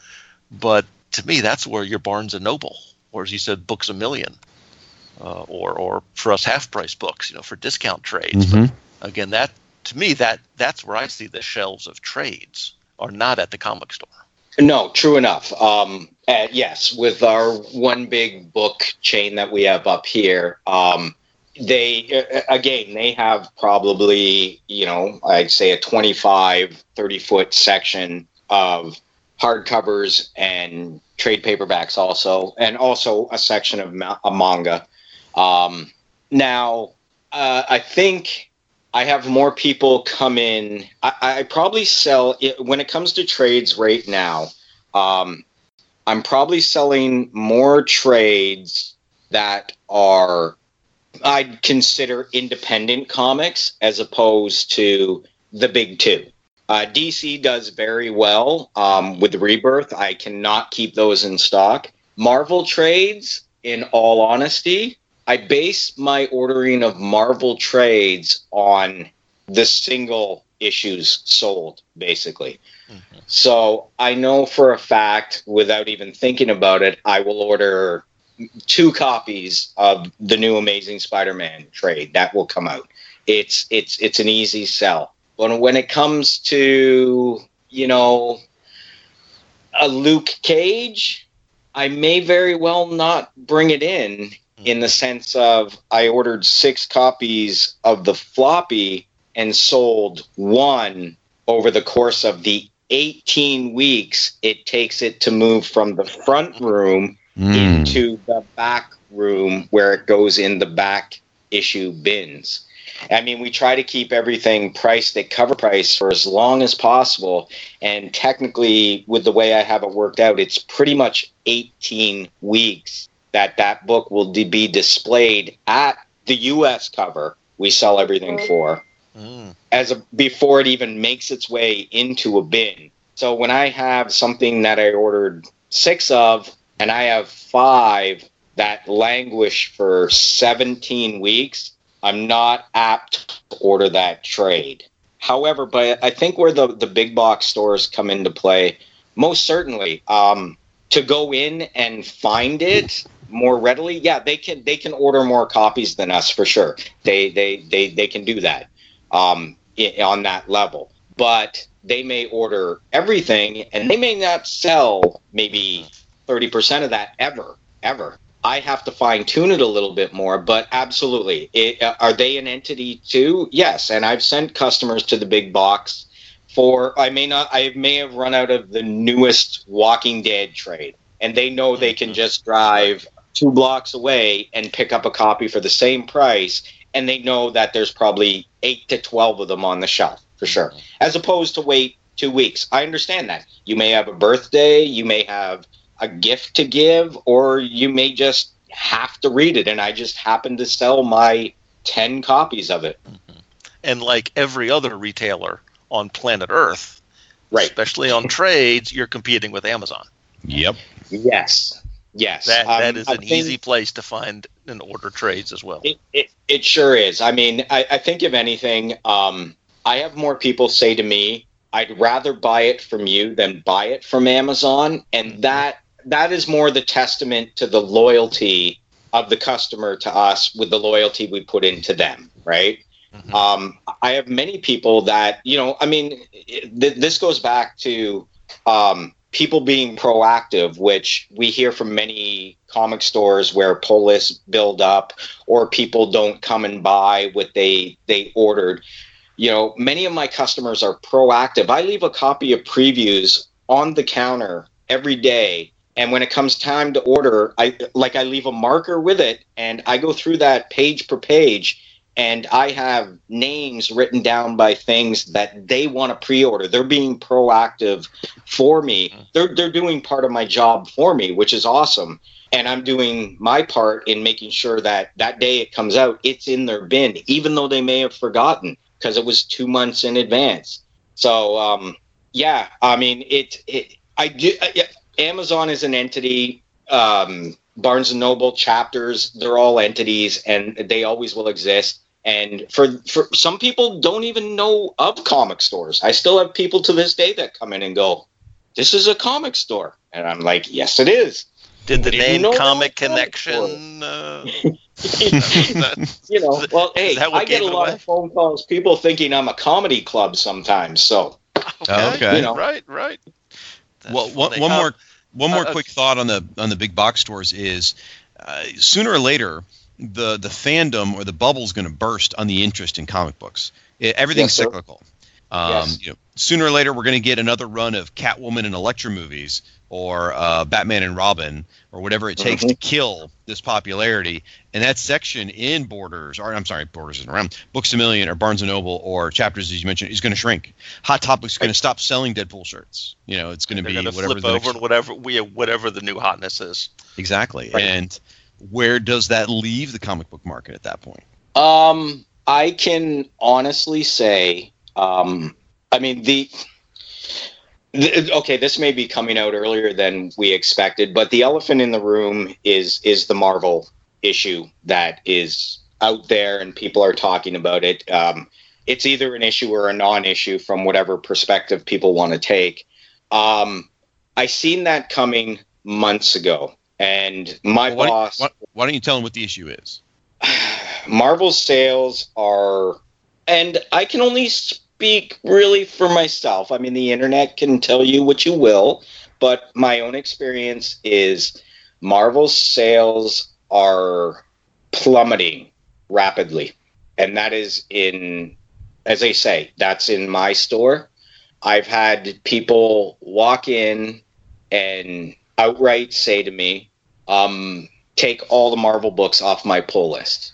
But to me, that's where your Barnes and Noble, or as you said, Books A Million, uh, or or for us half price books, you know, for discount trades. Mm-hmm. But again, that to me that that's where I see the shelves of trades are not at the comic store. No, true enough. Um, uh, yes, with our one big book chain that we have up here, um, they uh, again they have probably, you know, I'd say a twenty-five, thirty foot section of hardcovers and trade paperbacks also, and also a section of ma- a manga. Um, now, uh, I think I have more people come in. I, I probably sell it when it comes to trades right now. Um, I'm probably selling more trades that are, I'd consider independent comics as opposed to the big two. Uh, D C does very well um, with Rebirth. I cannot keep those in stock. Marvel trades, in all honesty, I base my ordering of Marvel trades on the single issues sold, basically. Mm-hmm. So I know for a fact, without even thinking about it, I will order two copies of the new Amazing Spider-Man trade that will come out. It's it's it's an easy sell. But when it comes to, you know, a Luke Cage, I may very well not bring it in, in the sense of I ordered six copies of the floppy and sold one over the course of the eighteen weeks it takes it to move from the front room mm. into the back room where it goes in the back issue bins. I mean, we try to keep everything priced at cover price for as long as possible. And technically, with the way I have it worked out, it's pretty much eighteen weeks that that book will de- be displayed at the U S cover we sell everything for, mm. as a, before it even makes its way into a bin. So when I have something that I ordered six of, and I have five that languish for seventeen weeks, I'm not apt to order that trade. However, but I think where the, the big box stores come into play, most certainly, um, to go in and find it more readily, yeah, they can they can order more copies than us for sure. They they they they can do that um, on that level. But they may order everything, and they may not sell maybe thirty percent of that ever, ever. I have to fine tune it a little bit more, but absolutely. It, uh, are they an entity too? Yes. And I've sent customers to the big box for, I may not, I may have run out of the newest Walking Dead trade, and they know they can just drive two blocks away and pick up a copy for the same price. And they know that there's probably eight to twelve of them on the shelf for sure, as opposed to wait two weeks. I understand that. You may have a birthday, you may have a gift to give, or you may just have to read it, and I just happen to sell my ten copies of it. Mm-hmm. And like every other retailer on planet Earth, right, especially on trades, you're competing with Amazon. Yep. Yes. Yes. That that um, is I an think easy place to find and order trades as well. It, it, it sure is. I mean, I, I think if anything, um, I have more people say to me, I'd rather buy it from you than buy it from Amazon, and mm-hmm. that that is more the testament to the loyalty of the customer to us with the loyalty we put into them, right? Mm-hmm. Um, I have many people that, you know, I mean, th- this goes back to um, people being proactive, which we hear from many comic stores where pull lists build up or people don't come and buy what they, they ordered. You know, many of my customers are proactive. I leave a copy of previews on the counter every day. And when it comes time to order, I like I leave a marker with it and I go through that page per page and I have names written down by things that they want to pre-order. They're being proactive for me. They're they're doing part of my job for me, which is awesome. And I'm doing my part in making sure that that day it comes out, it's in their bin, even though they may have forgotten because it was two months in advance. So, um, yeah, I mean, it, it I do. I, Amazon is an entity. Um, Barnes and Noble, Chapters, they're all entities, and they always will exist. And for for some people, don't even know of comic stores. I still have people to this day that come in and go, "This is a comic store." And I'm like, yes, it is. Did the Didn't name know Comic that was Connection? Uh, You know, well, hey, that what I get gave a it lot away? of phone calls, people thinking I'm a comedy club sometimes. So, okay, Okay. You know. right, right. That's Well, one, funny. one Um, more one more uh, quick thought on the on the big box stores is uh, sooner or later the the fandom or the bubble is going to burst on the interest in comic books. It, everything's Yes, sir. cyclical. Um, Yes. you know, sooner or later we're going to get another run of Catwoman and Elektra movies, or uh, Batman and Robin, or whatever it takes Mhm. to kill this popularity. And that section in Borders, or I'm sorry, Borders isn't around, Books a Million or Barnes and Noble or Chapters, as you mentioned, is going to shrink. Hot Topic's going to stop selling Deadpool shirts. You know, it's going to they're be going to whatever flip the over next, and whatever we whatever the new hotness is. exactly. Right. And where does that leave the comic book market at that point? Um, I can honestly say, um, I mean, the, the okay, this may be coming out earlier than we expected, but the elephant in the room is is the Marvel issue that is out there and people are talking about it. Um, it's either an issue or a non-issue from whatever perspective people want to take. Um, I seen that coming months ago, and my Well, why, boss. why, why don't you tell them what the issue is? Marvel sales are, and I can only speak really for myself. I mean, the internet can tell you what you will, but my own experience is Marvel sales are plummeting rapidly. And that is in, as I say, that's in my store. I've had people walk in and outright say to me, um, take all the Marvel books off my pull list.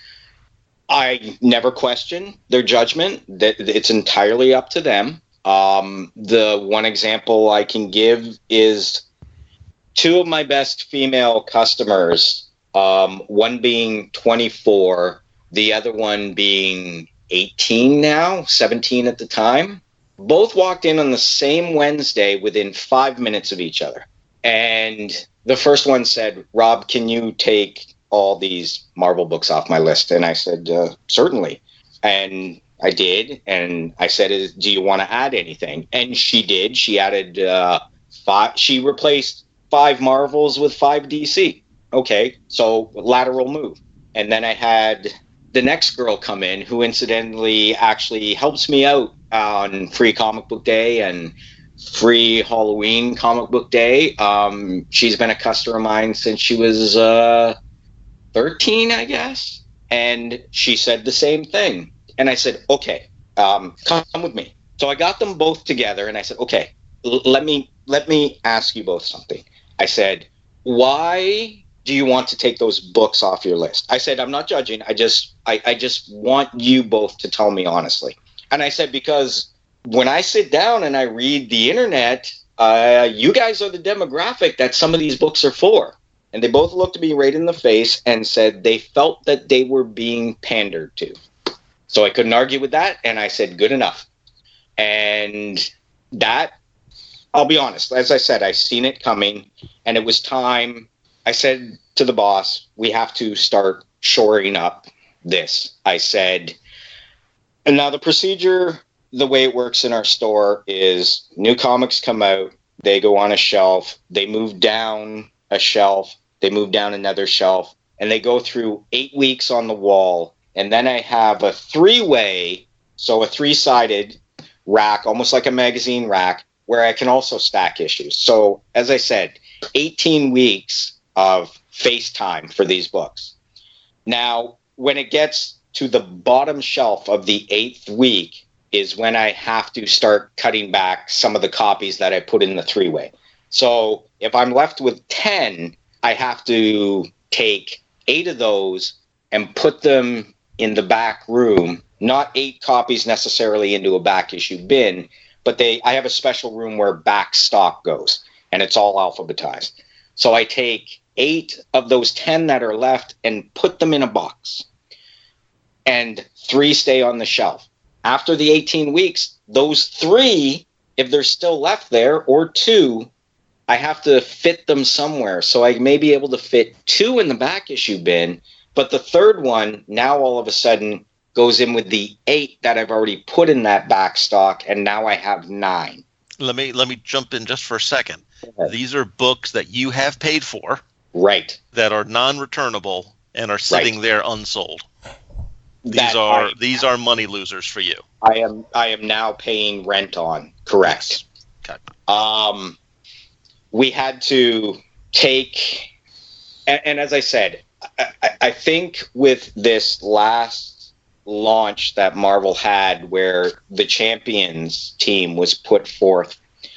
I never question their judgment. That it's entirely up to them. Um, the one example I can give is two of my best female customers, um, one being twenty-four, the other one being eighteen now, seventeen at the time. Both walked in on the same Wednesday within five minutes of each other. And the first one said, Rob, can you take all these Marvel books off my list? And I said, uh, certainly. And I did. And I said, do you want to add anything? And she did. She added uh, five. She replaced five Marvels with five D C. Okay, so lateral move. And then I had the next girl come in who incidentally actually helps me out on Free Comic Book Day and Free Halloween Comic Book Day. Um, she's been a customer of mine since she was uh, thirteen, I guess. And she said the same thing. And I said, okay, um, come with me. So I got them both together and I said, okay, l- let me let me ask you both something. I said, why do you want to take those books off your list? I said, I'm not judging. I just I, I just want you both to tell me honestly. And I said, because when I sit down and I read the internet, uh, you guys are the demographic that some of these books are for. And they both looked me right in the face and said they felt that they were being pandered to. So I couldn't argue with that. And I said, good enough. And that, I'll be honest, as I said, I seen it coming and it was time. I said to the boss, we have to start shoring up this. I said, and now the procedure, the way it works in our store is new comics come out, they go on a shelf, they move down a shelf, they move down another shelf, and they go through eight weeks on the wall. And then I have a three-way, so a three-sided rack, almost like a magazine rack, where I can also stack issues. So, as I said, eighteen weeks of face time for these books. Now, when it gets to the bottom shelf of the eighth week is when I have to start cutting back some of the copies that I put in the three-way. So if I'm left with ten, I have to take eight of those and put them in the back room, not eight copies necessarily into a back issue bin, but they I have a special room where back stock goes, and it's all alphabetized. So I take eight of those ten that are left and put them in a box, and three stay on the shelf. After the eighteen weeks, those three, if they're still left there, or two, I have to fit them somewhere. So I may be able to fit two in the back issue bin, but the third one now all of a sudden goes in with the eight that I've already put in that back stock, and now I have nine. Let me let me jump in just for a second. these are books that you have paid for, right? That are non-returnable and are sitting right. there unsold. These That are I, these are money losers for you. I am I am now paying rent on. Correct. Yes. Okay. Um, we had to take, and, and as I said, I, I think with this last launch that Marvel had, where the Champions team was put forth,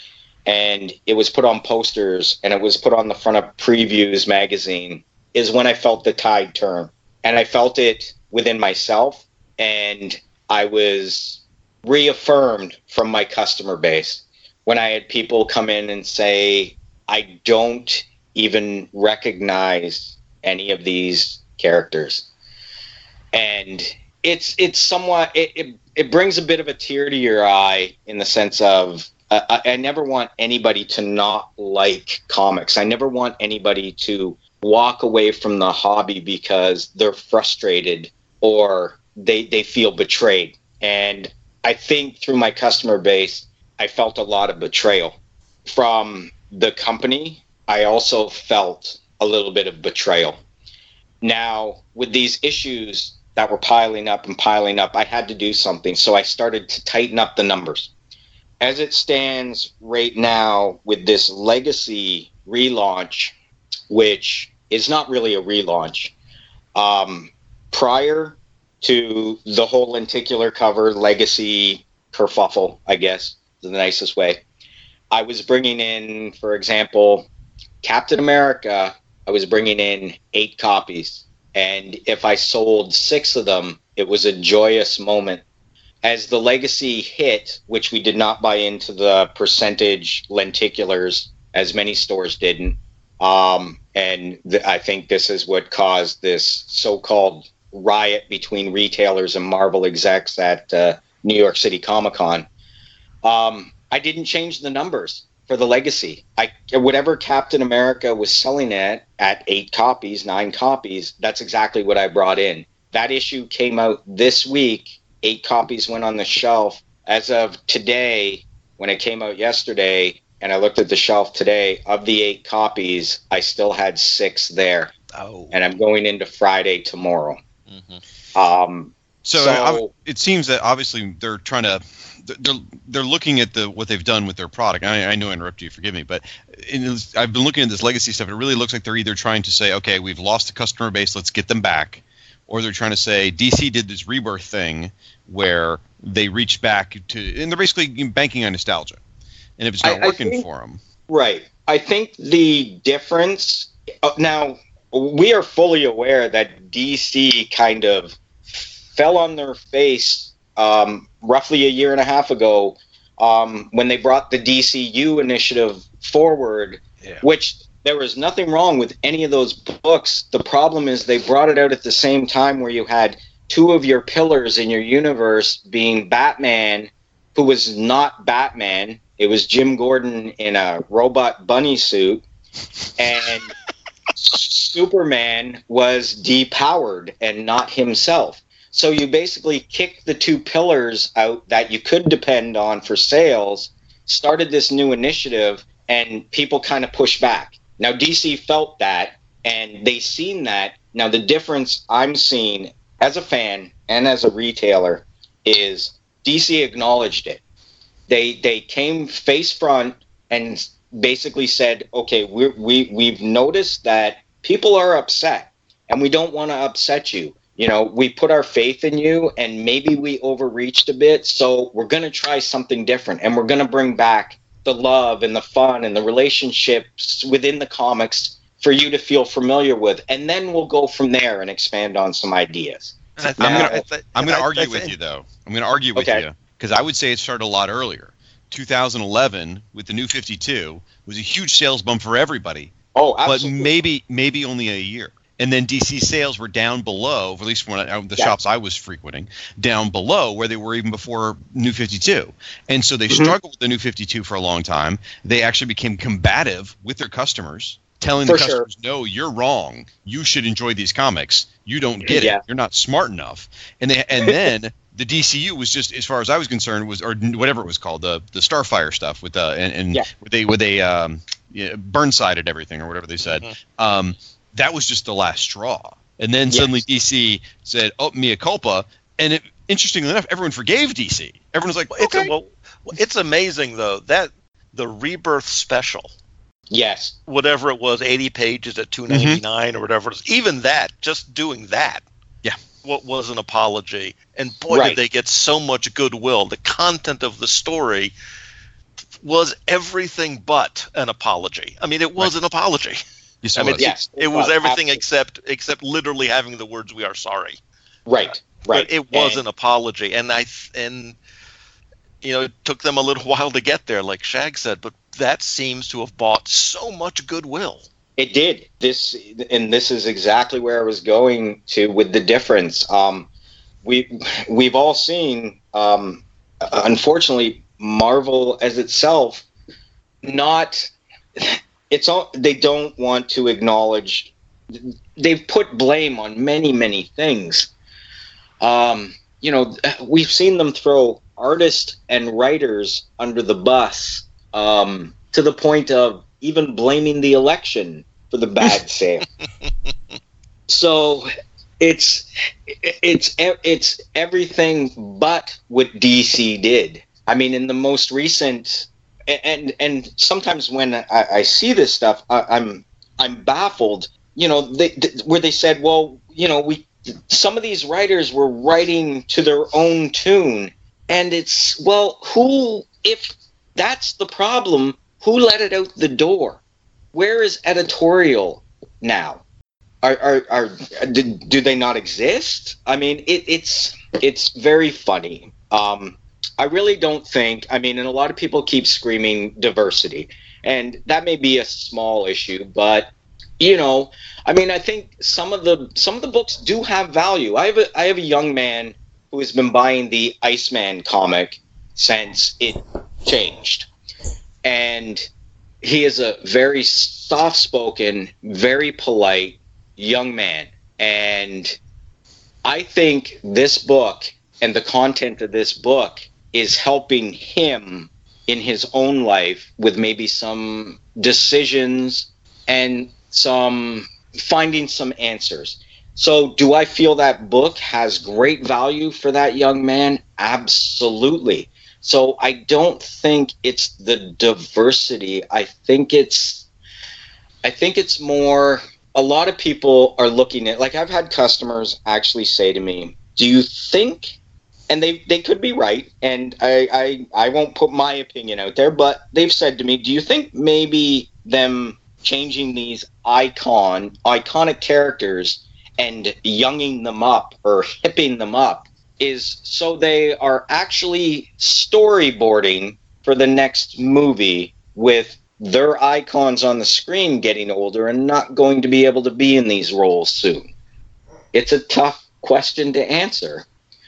and it was put on posters, and it was put on the front of Previews magazine, is when I felt the tide turn. And I felt it within myself, and I was reaffirmed from my customer base when I had people come in and say, I don't even recognize any of these characters. And it's it's somewhat, it, it, it brings a bit of a tear to your eye, in the sense of, uh, I, I never want anybody to not like comics. I never want anybody to walk away from the hobby because they're frustrated or they they feel betrayed. And I think through my customer base, I felt a lot of betrayal from the company. I also felt a little bit of betrayal. Now, with these issues that were piling up and piling up, I had to do something. So I started to tighten up the numbers. As it stands right now with this Legacy relaunch, which is not really a relaunch. Um, prior to the whole lenticular cover Legacy kerfuffle, I guess, is the nicest way, I was bringing in, for example, Captain America, I was bringing in eight copies. And if I sold six of them, it was a joyous moment. As the Legacy hit, which we did not buy into the percentage lenticulars, as many stores didn't, Um, and th- I think this is what caused this so-called riot between retailers and Marvel execs at uh, New York City Comic Con. Um, I didn't change the numbers for the Legacy. I whatever Captain America was selling at at eight copies, nine copies. That's exactly what I brought in. That issue came out this week. Eight copies went on the shelf. As of today, when it came out yesterday, and I looked at the shelf today, of the eight copies, I still had six there. Oh. And I'm going into Friday tomorrow. Mm-hmm. Um, so so I, it seems that obviously they're trying to they're they're looking at the what they've done with their product. I, I know I interrupted you, forgive me, but in this, I've been looking at this Legacy stuff. It really looks like they're either trying to say, okay, we've lost the customer base, let's get them back, or they're trying to say D C did this rebirth thing where they reached back to, and they're basically banking on nostalgia. And if it's not I, working I think, for them, right? I think the difference uh, now, we are fully aware that D C kind of fell on their face um, roughly a year and a half ago um, when they brought the D C U initiative forward, yeah. which there was nothing wrong with any of those books. The problem is they brought it out at the same time where you had two of your pillars in your universe being Batman, who was not Batman. It was Jim Gordon in a robot bunny suit, and Superman was depowered and not himself. So you basically kicked the two pillars out that you could depend on for sales, started this new initiative, and people kind of pushed back. Now, D C felt that, and they seen that. Now, the difference I'm seeing as a fan and as a retailer is D C acknowledged it. They they came face front and basically said, okay, we're, we, we've noticed that people are upset, and we don't want to upset you. You know, we put our faith in you, and maybe we overreached a bit, so we're going to try something different, and we're going to bring back the love and the fun and the relationships within the comics for you to feel familiar with, and then we'll go from there and expand on some ideas. I'm going to I'm going to argue with you, though. I'm going to argue with Okay. you because I would say it started a lot earlier. two thousand eleven with the New fifty-two was a huge sales bump for everybody. Oh, absolutely. But maybe maybe only a year. And then D C sales were down below, at least when I, the yeah. shops I was frequenting, down below where they were even before New fifty-two. And so they Mm-hmm. struggled with the New fifty-two for a long time. They actually became combative with their customers, telling For the sure. customers, no, you're wrong. You should enjoy these comics. You don't get Yeah. it. You're not smart enough. And they, and then the D C U was just, as far as I was concerned, was or whatever it was called, the the Starfire stuff with the and, and Yeah. where they where they um you know, Burnsided everything or whatever they said. Mm-hmm. Um, that was just the last straw. And then Yes. suddenly D C said, "Oh, mea culpa," and it, interestingly enough, everyone forgave D C. Everyone was like, Well, it's, "Okay." well, it's amazing though that the Rebirth special, Yes. whatever it was, eighty pages at two ninety-nine or whatever it is, even that, just doing that, Yeah. what was an apology. And boy, Right. did they get so much goodwill. The content of the story was everything but an apology. I mean, it was Right. an apology. Yes, I it mean, was. Yes. It was everything absolutely. except except literally having the words "we are sorry." Right. Right. But it was And- an apology, and I th- and you know, it took them a little while to get there, like Shag said, but that seems to have bought so much goodwill. It did. This and this is exactly where I was going to with the difference. Um, we we've all seen, um, unfortunately, Marvel as itself not. It's all they don't want to acknowledge. They've put blame on many many things. Um, you know, we've seen them throw artists and writers under the bus, um, to the point of even blaming the election for the bad sale. So it's it's it's everything but what D C did. I mean, in the most recent, and and sometimes when I, I see this stuff, I, I'm I'm baffled. You know, they, where they said, well, you know, we some of these writers were writing to their own tune, and it's, well, who, if that's the problem, who let it out the door? Where is editorial now? Are are, are do, do they not exist? I mean, it, it's it's very funny. Um, I really don't think. I mean, and a lot of people keep screaming diversity, and that may be a small issue, but you know, I mean, I think some of the some of the books do have value. I have a I have a young man who has been buying the Iceman comic since it changed, and he is a very soft-spoken, very polite young man, and I think this book and the content of this book is helping him in his own life with maybe some decisions and some finding some answers. So do I feel that book has great value for that young man? Absolutely. So I don't think it's the diversity. I think it's I think it's more, a lot of people are looking at, like, I've had customers actually say to me, do you think, and they, they could be right, and I, I, I won't put my opinion out there, but they've said to me, do you think maybe them changing these icon, iconic characters and younging them up or hipping them up is so they are actually storyboarding for the next movie with their icons on the screen getting older and not going to be able to be in these roles soon? It's a tough question to answer.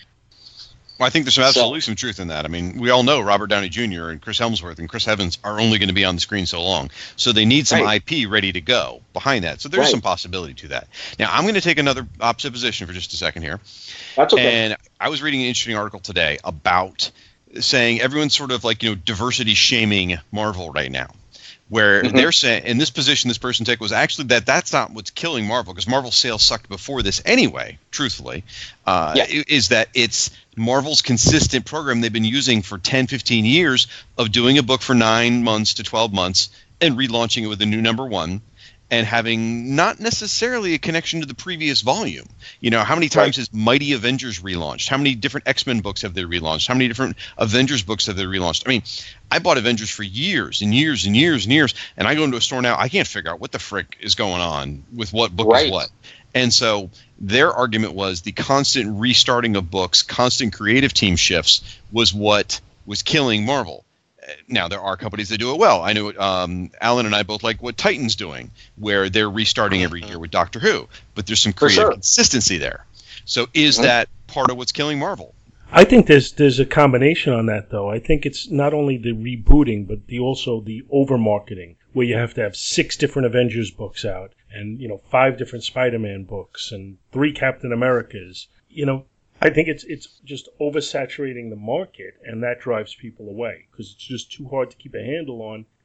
Well, I think there's some absolutely So- some truth in that. I mean, we all know Robert Downey Junior and Chris Hemsworth and Chris Evans are only going to be on the screen so long. So they need some Right. I P ready to go behind that. So there's Right. some possibility to that. Now, I'm going to take another opposite position for just a second here. That's okay. And I was reading an interesting article today about saying everyone's sort of like, you know, diversity shaming Marvel right now. Where Mhm. they're saying, in this position this person took was actually that that's not what's killing Marvel, because Marvel sales sucked before this anyway, truthfully, uh, Yeah. i- is that it's Marvel's consistent program they've been using for ten, fifteen years of doing a book for nine months to twelve months and relaunching it with a new number one and having not necessarily a connection to the previous volume. You know, how many times Right. has Mighty Avengers relaunched? How many different X-Men books have they relaunched? How many different Avengers books have they relaunched? I mean, I bought Avengers for years and years and years and years, and I go into a store now, I can't figure out what the frick is going on with what book Right. is what. And so their argument was the constant restarting of books, constant creative team shifts was what was killing Marvel. Uh, Now, there are companies that do it well. I know um, Alan and I both like what Titan's doing, where they're restarting every year with Doctor Who, but there's some For creative sure. consistency there. So is Mhm. that part of what's killing Marvel? I think there's there's a combination on that though. I think it's not only the rebooting, but the also the over marketing, where you have to have six different Avengers books out, and you know five different Spider-Man books, and three Captain Americas. You know, I think it's it's just oversaturating the market, and that drives people away because it's just too hard to keep a handle on.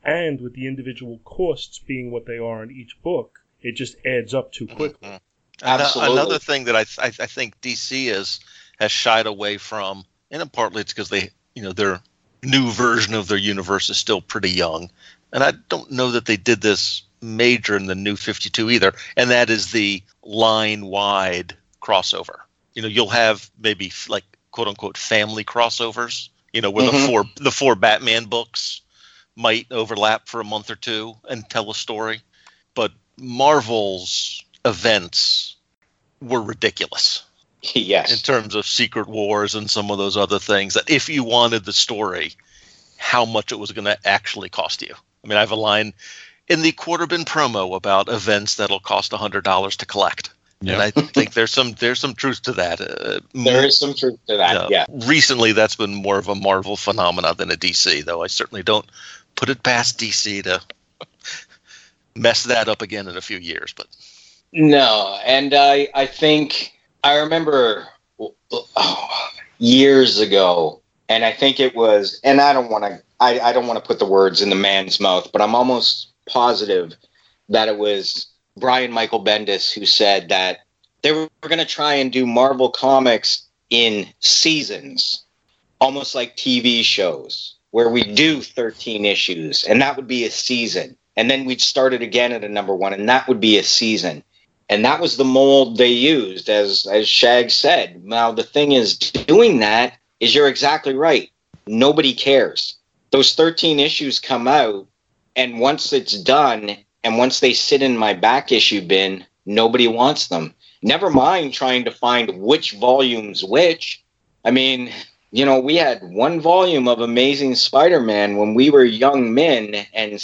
And with the individual costs being what they are in each book, it just adds up too quickly. Mhm. Absolutely. Another thing that I, I I think D C is has shied away from, and partly it's because they, you know, their new version of their universe is still pretty young, and I don't know that they did this major in the New fifty-two either, and that is the line-wide crossover. You know, you'll have maybe like quote unquote family crossovers. You know, where Mhm. the four the four Batman books might overlap for a month or two and tell a story, but Marvel's events were ridiculous in Yes. terms of Secret Wars and some of those other things, that if you wanted the story, how much it was going to actually cost you. I mean, I have a line in the quarter bin promo about events that'll cost one hundred dollars to collect. Yep. And I think there's some there's some truth to that. Uh, There is some truth to that. uh, Yeah. Recently, that's been more of a Marvel phenomenon than a D C, though I certainly don't put it past D C to mess that up again in a few years. But No, and I I think I remember oh, years ago, and I think it was, and I don't want to I, I don't want to put the words in the man's mouth, but I'm almost positive that it was Brian Michael Bendis who said that they were going to try and do Marvel Comics in seasons, almost like T V shows, where we do thirteen issues, and that would be a season. And then we'd start it again at a number one, and that would be a season. And that was the mold they used, as as Shag said. Now, the thing is, doing that is, you're exactly right. Nobody cares. Those thirteen issues come out, and once it's done, and once they sit in my back issue bin, nobody wants them. Never mind trying to find which volume's which. I mean, you know, we had one volume of Amazing Spider-Man when we were young men, and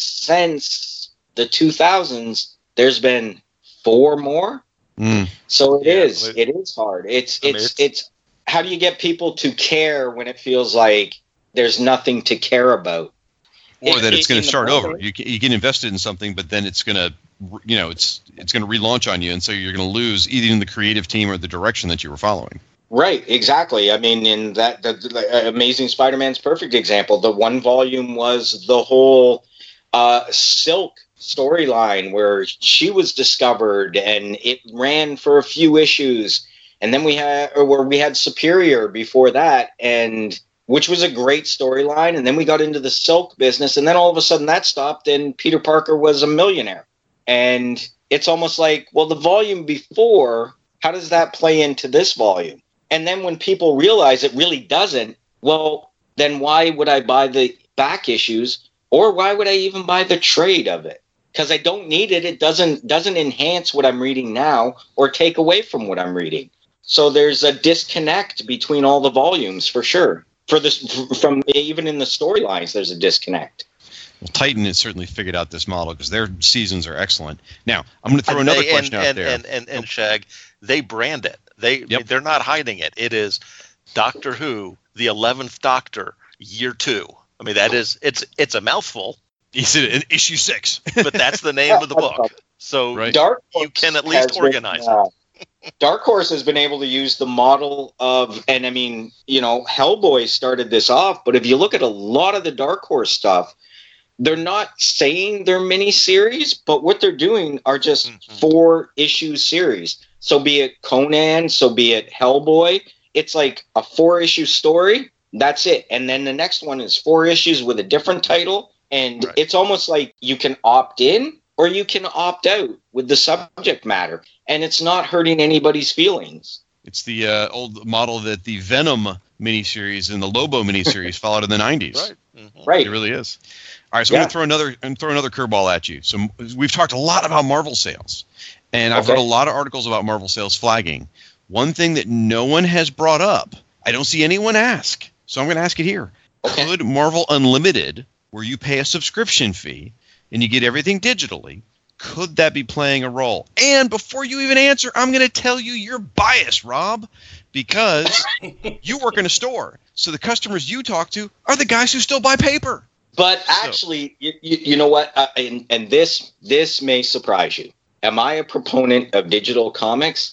since the two thousands, there's been four more. Mm. So it Yeah, is. but- It is hard. It's I mean, it's it's- it's how do you get people to care when it feels like there's nothing to care about? Or It- that it's it- going in to the start over. moment- You get- you get invested in something, but then it's going to, you know, it's it's going to relaunch on you, and so you're going to lose either in the creative team or the direction that you were following. Right, exactly. I mean, in that, the, the Amazing Spider-Man's perfect example. The one volume was the whole uh, Silk storyline where she was discovered, and it ran for a few issues, and then we had, or where we had Superior before that, and which was a great storyline, and then we got into the Silk business, and then all of a sudden that stopped, and Peter Parker was a millionaire, and it's almost like, well, the volume before, how does that play into this volume? And then when people realize it really doesn't, well, then why would I buy the back issues, or why would I even buy the trade of it? Because I don't need it. It doesn't doesn't enhance what I'm reading now or take away from what I'm reading. So there's a disconnect between all the volumes for sure. For this, from even in the storylines, there's a disconnect. Well, Titan has certainly figured out this model because their seasons are excellent. Now, I'm going to throw And another they- question and, out and, there. And, and, and Shag, they brand it. They Yep. they're not hiding it. It is Doctor Who, the eleventh Doctor, year two. I mean, that is it's it's a mouthful, He's in issue six. but that's the name of the book. So Right. Dark you Horse can at least has organize been, uh, Dark Horse has been able to use the model of, and I mean, you know, Hellboy started this off, but if you look at a lot of the Dark Horse stuff, they're not saying they're mini-series, but what they're doing are just Mhm. four-issue series. So be it Conan, so be it Hellboy, it's like a four-issue story, that's it. And then the next one is four issues with a different title, and Right. it's almost like you can opt in or you can opt out with the subject matter, and it's not hurting anybody's feelings. It's the uh, old model that the Venom miniseries and the Lobo miniseries followed in the nineties. right. Mhm. Right. It really is. All right, so Yeah. I'm going to throw another and throw another curveball at you. So we've talked a lot about Marvel sales, and I've Okay. read a lot of articles about Marvel sales flagging. One thing that no one has brought up, I don't see anyone ask, so I'm going to ask it here. Okay. Could Marvel Unlimited, where you pay a subscription fee and you get everything digitally, could that be playing a role? And before you even answer, I'm going to tell you you're biased, Rob, because you work in a store. So the customers you talk to are the guys who still buy paper. But actually, you, you, you know what? Uh, and, and this this may surprise you. Am I a proponent of digital comics?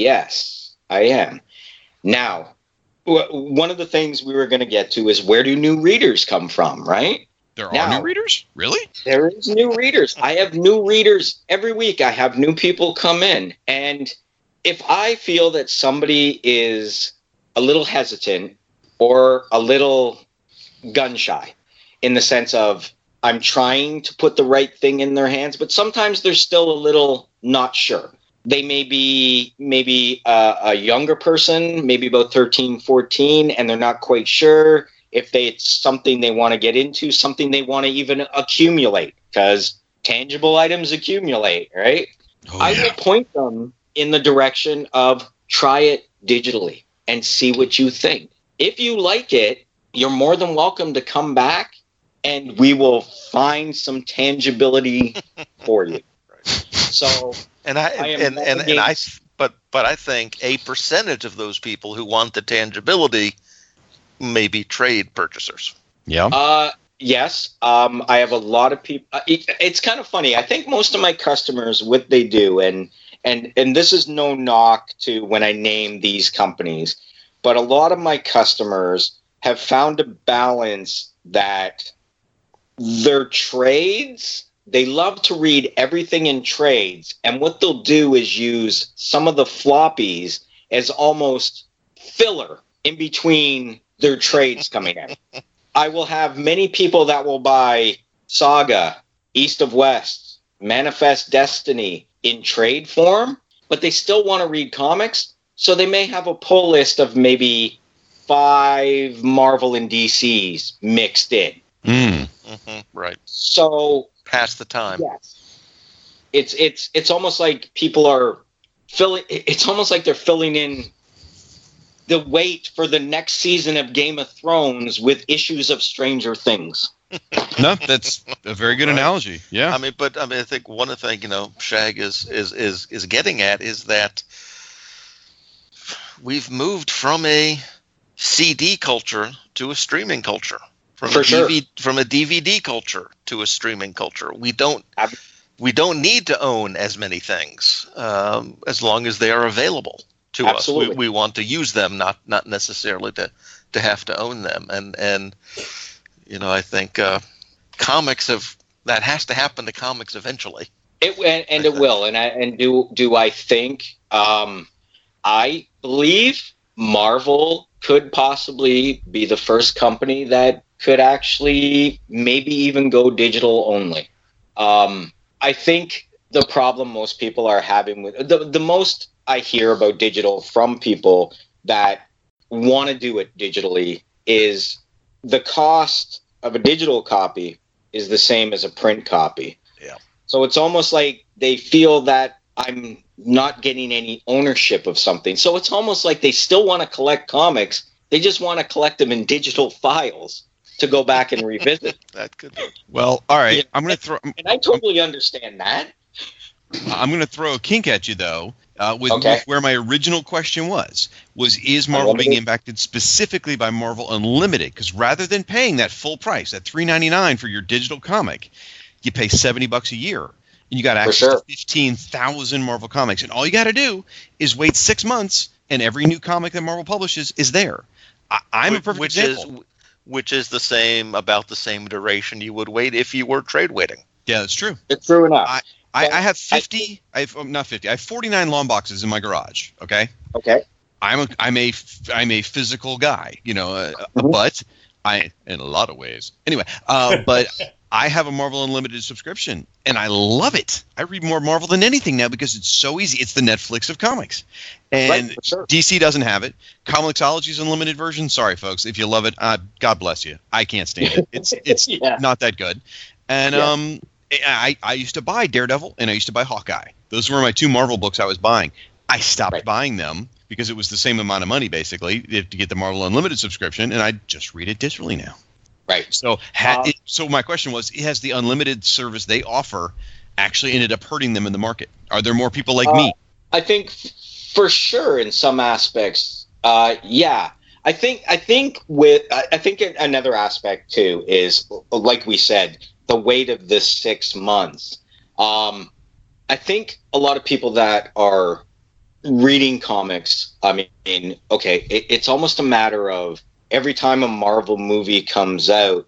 Yes, I am. Now, w- one of the things we were going to get to is, where do new readers come from, right? There are Now- new readers? Really? There is new readers. I have new readers every week. I have new people come in. And if I feel that somebody is a little hesitant or a little gun shy in the sense of I'm trying to put the right thing in their hands, but sometimes they're still a little not sure. They may be maybe a, a younger person, maybe about thirteen, fourteen, and they're not quite sure if they, it's something they want to get into, something they want to even accumulate, because tangible items accumulate, right? Oh, I yeah. will point them in the direction of try it digitally and see what you think. If you like it, you're more than welcome to come back and we will find some tangibility for you. So And I, I am and, not and, and I against- but but I think a percentage of those people who want the tangibility may be trade purchasers. Yeah. Uh, yes. Um, I have a lot of people. Uh, it, it's kind of funny. I think most of my customers, what they do, and and and this is no knock to when I name these companies, but a lot of my customers have found a balance that their trades. They love to read everything in trades, and what they'll do is use some of the floppies as almost filler in between their trades coming in. I will have many people that will buy Saga, East of West, Manifest Destiny in trade form, but they still want to read comics, so they may have a pull list of maybe five Marvel and D Cs mixed in. Mm. Hmm right. So Pass the time. yes, it's it's it's almost like people are filling. It's almost like they're filling in the wait for the next season of Game of Thrones with issues of Stranger Things. No, that's a very good Right. analogy. Yeah. I mean, but I mean, I think one of the things, you know, Shag is is is is getting at is that we've moved from a C D culture to a streaming culture, from For a sure. D V D, from a D V D culture to a streaming culture. We don't Ab- we don't need to own as many things um, as long as they are available to Absolutely. us. We, we want to use them, not not necessarily to to have to own them. And and you know, I think uh, comics have that has to happen to comics eventually. It and, and it will. And I and do do I think um, I believe Marvel could possibly be the first company that could actually maybe even go digital only. Um, I think the problem most people are having with the the most I hear about digital from people that want to do it digitally is the cost of a digital copy is the same as a print copy. Yeah. So it's almost like they feel that I'm not getting any ownership of something. So it's almost like they still want to collect comics. They just want to collect them in digital files to go back and revisit. That could be. Well, all right. Yeah. I'm going to throw And I totally understand that. I'm going to throw a kink at you though. Uh, with, Okay. with where my original question was was is Marvel being Unlimited? impacted specifically by Marvel Unlimited? Because rather than paying that full price, that three ninety-nine for your digital comic, you pay seventy bucks a year, and you got access sure. to fifteen thousand Marvel comics, and all you got to do is wait six months, and every new comic that Marvel publishes is there. I, I'm a Which- perfect which example. is which is the same about the same duration you would wait if you were trade waiting. Yeah, that's true. It's true enough. I, But I have fifty. I have oh, not fifty. I have forty-nine long boxes in my garage. Okay. okay. I'm a I'm a I'm a physical guy, you know, uh, Mhm. but I in a lot of ways. Anyway, uh, but I have a Marvel Unlimited subscription, and I love it. I read more Marvel than anything now because it's so easy. It's the Netflix of comics, and Right, for sure. D C doesn't have it. Comixology's Unlimited version. Sorry, folks, if you love it, uh, God bless you. I can't stand it. It's it's Yeah. not that good, and Yeah. um. I, I used to buy Daredevil and I used to buy Hawkeye. Those were my two Marvel books I was buying. I stopped Right. buying them because it was the same amount of money basically to get the Marvel Unlimited subscription, and I just read it digitally now. Right. So, ha- Um, it, so my question was: has the unlimited service they offer actually ended up hurting them in the market? Are there more people like Uh, me? I think f- for sure in some aspects, uh, yeah. I think I think with I I think another aspect too is like we said, the wait of this six months. Um, I think a lot of people that are reading comics, I mean, okay, it, it's almost a matter of every time a Marvel movie comes out,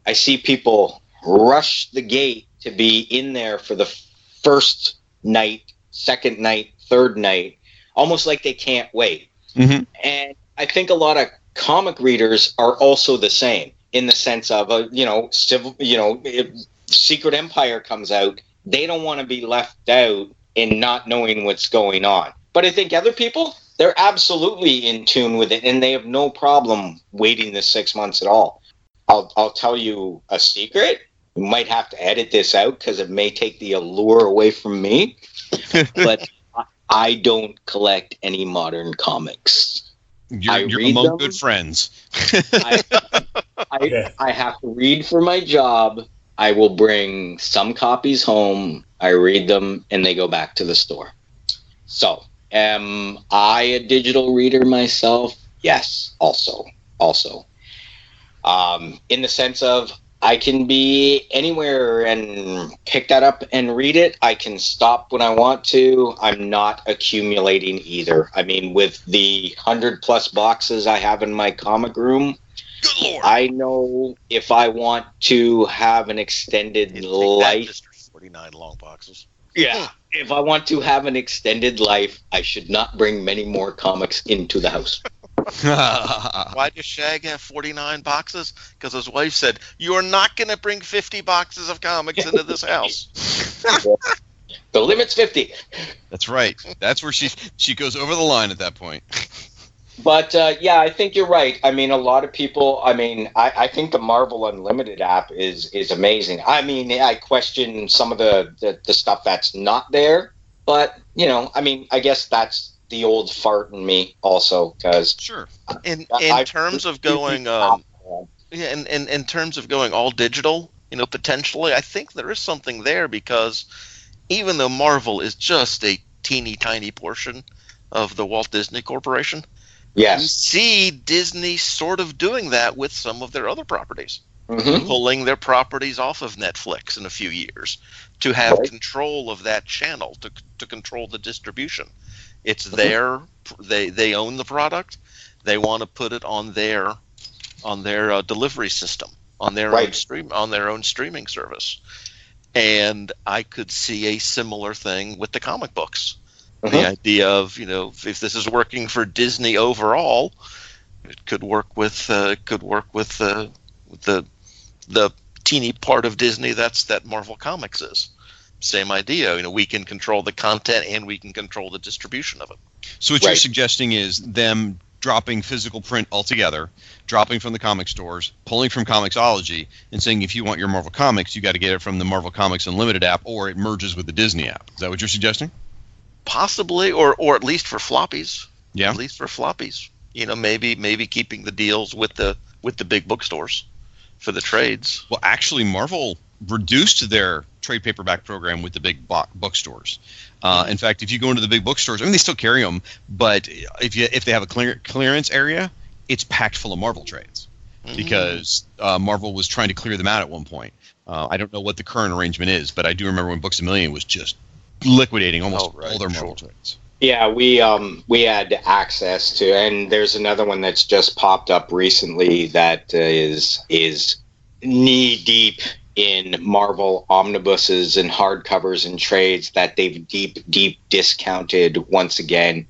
I see people rush the gate to be in there for the first night, second night, third night, almost like they can't wait. Mm-hmm. And I think a lot of comic readers are also the same, in the sense of, uh, you know, civil, you know, if Secret Empire comes out, they don't want to be left out in not knowing what's going on. But I think other people, they're absolutely in tune with it, and they have no problem waiting the six months at all. I'll I'll tell you a secret. You might have to edit this out because it may take the allure away from me. But I don't collect any modern comics. You're, I you're read among them. good friends. I, I, Yeah. I have to read for my job. I will bring some copies home. I read them, and they go back to the store. So, am I a digital reader myself? Yes, also. Also. Um, in the sense of, I can be anywhere and pick that up and read it. I can stop when I want to. I'm not accumulating either. I mean, with the hundred plus boxes I have in my comic room, Good Lord. I know if I want to have an extended Take that, life. Mister forty-nine long boxes. Yeah. If I want to have an extended life, I should not bring many more comics into the house. Why does Shag have forty-nine boxes? Because his wife said, "You are not going to bring fifty boxes of comics into this house." The limit's fifty. That's right. That's where she she goes over the line at that point. But uh, yeah, I think you're right. I mean, a lot of people. I mean, I, I think the Marvel Unlimited app is is amazing. I mean, I question some of the, the the stuff that's not there, but you know, I mean, I guess that's the old fart in me also, because Sure. In in I- terms of going, um, yeah, in, in in terms of going all digital, you know, potentially, I think there is something there, because even though Marvel is just a teeny tiny portion of the Walt Disney Corporation, you yes, see Disney sort of doing that with some of their other properties, hmm pulling their properties off of Netflix in a few years to have Right. control of that channel, to to control the distribution. It's Mhm. their they they own the product. They want to put it on their on their uh, delivery system, on their own Right. stream on their own streaming service. And I could see a similar thing with the comic books. The Mhm. idea of, you know, if this is working for Disney overall, it could work with uh, could work with uh, with the the teeny part of Disney that's that Marvel Comics is. Same idea. You know, we can control the content and we can control the distribution of it. So what you're Right. suggesting is them dropping physical print altogether, dropping from the comic stores, pulling from Comixology, and saying if you want your Marvel Comics, you got to get it from the Marvel Comics Unlimited app, or it merges with the Disney app. Is that what you're suggesting? Possibly, or or at least for floppies. Yeah. At least for floppies. You know, maybe maybe keeping the deals with the with the big bookstores for the trades. Well, actually, Marvel reduced their trade paperback program with the big bo- bookstores. Uh, in fact, if you go into the big bookstores, I mean, they still carry them, but if you if they have a clear, clearance area, it's packed full of Marvel trades, because uh, Marvel was trying to clear them out at one point. Uh, I don't know what the current arrangement is, but I do remember when Books A Million was just liquidating almost Oh, right, all their Marvel sure. trades. Yeah, we um we had access to, and there's another one that's just popped up recently that uh, is is knee deep in Marvel omnibuses and hardcovers and trades that they've deep deep discounted once again.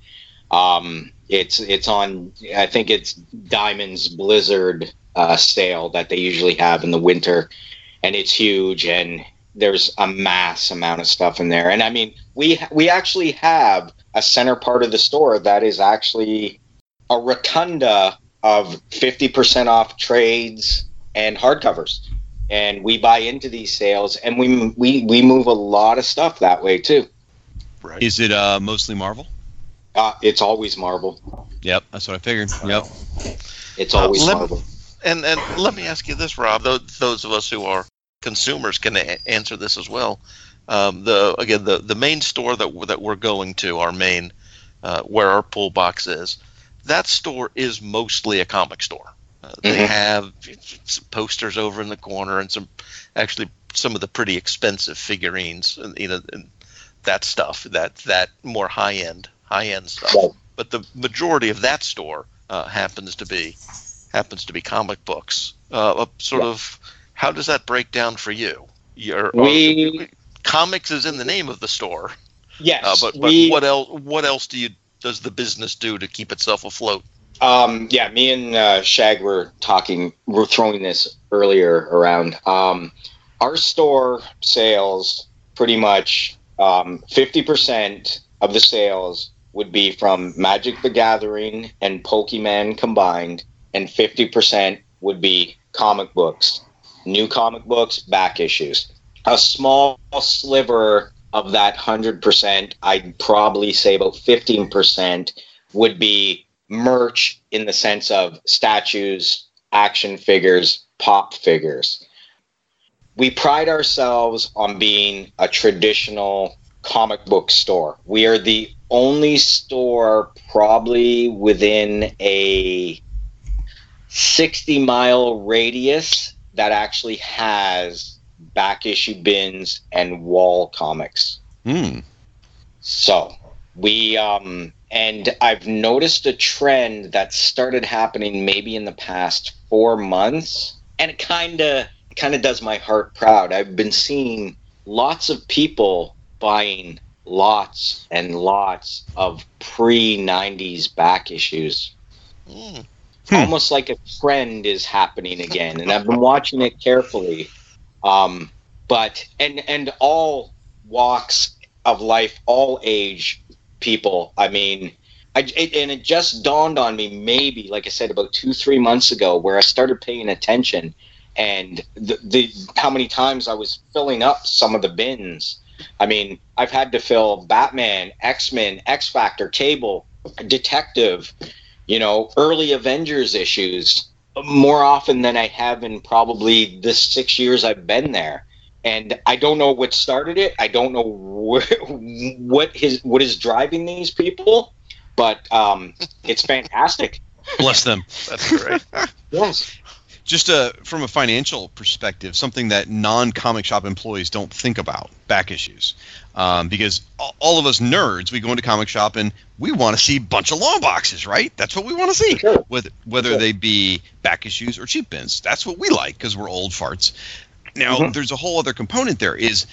Um, it's it's on, I think it's Diamond's Blizzard uh, sale that they usually have in the winter, and it's huge, and there's a mass amount of stuff in there. And I mean, we we actually have a center part of the store that is actually a rotunda of fifty percent off trades and hardcovers. And we buy into these sales, and we we we move a lot of stuff that way too. Right. Is it uh, mostly Marvel? Uh, it's always Marvel. Yep, that's what I figured. Yep. It's Uh, always let- Marvel. And and let me ask you this, Rob. Those, those of us who are consumers can a- answer this as well. Um, the again, the, the main store that we're, that we're going to, our main uh, where our pull box is, that store is mostly a comic store. Uh, they Mhm. have some posters over in the corner and some actually some of the pretty expensive figurines, and you know, and that stuff, that that more high end high end stuff. Right. But the majority of that store uh, happens to be happens to be comic books, uh, a sort Yeah. of How does that break down for you? You're, We uh, comics is in the name of the store. yes, Uh, but but we, what else? What else do you does the business do to keep itself afloat? Um, yeah, me and uh, Shag were talking, we're throwing this earlier around. Um, our store sales, pretty much um, fifty percent of the sales would be from Magic the Gathering and Pokemon combined, and fifty percent would be comic books, new comic books, back issues. A small sliver of that one hundred percent, I'd probably say about fifteen percent would be merch in the sense of statues, action figures, pop figures. We pride ourselves on being a traditional comic book store. We are the only store probably within a sixty mile radius that actually has back issue bins and wall comics. Hmm. So we, um, and I've noticed a trend that started happening maybe in the past four months, and it kind of kind of does my heart proud. I've been seeing lots of people buying lots and lots of pre nineties back issues. Mm. Hmm. Almost like a trend is happening again, and I've been watching it carefully. Um, but and and all walks of life, all age people. I mean, I, it, and it just dawned on me maybe, like I said, about two, three months ago, where I started paying attention, and the, the how many times I was filling up some of the bins. I mean, I've had to fill Batman, X-Men, X-Factor, Cable, Detective, you know, early Avengers issues more often than I have in probably the six years I've been there. And I don't know what started it. I don't know wh- what his what is driving these people, but um, it's fantastic. Bless them. That's great. Yes. Just uh, from a financial perspective, something that non-comic shop employees don't think about, back issues. Um, because all of us nerds, we go into comic shop and we want to see a bunch of long boxes, right? That's what we want to see, Sure. whether, whether Sure. they be back issues or cheap bins. That's what we like because we're old farts. Now, Mhm. there's a whole other component there is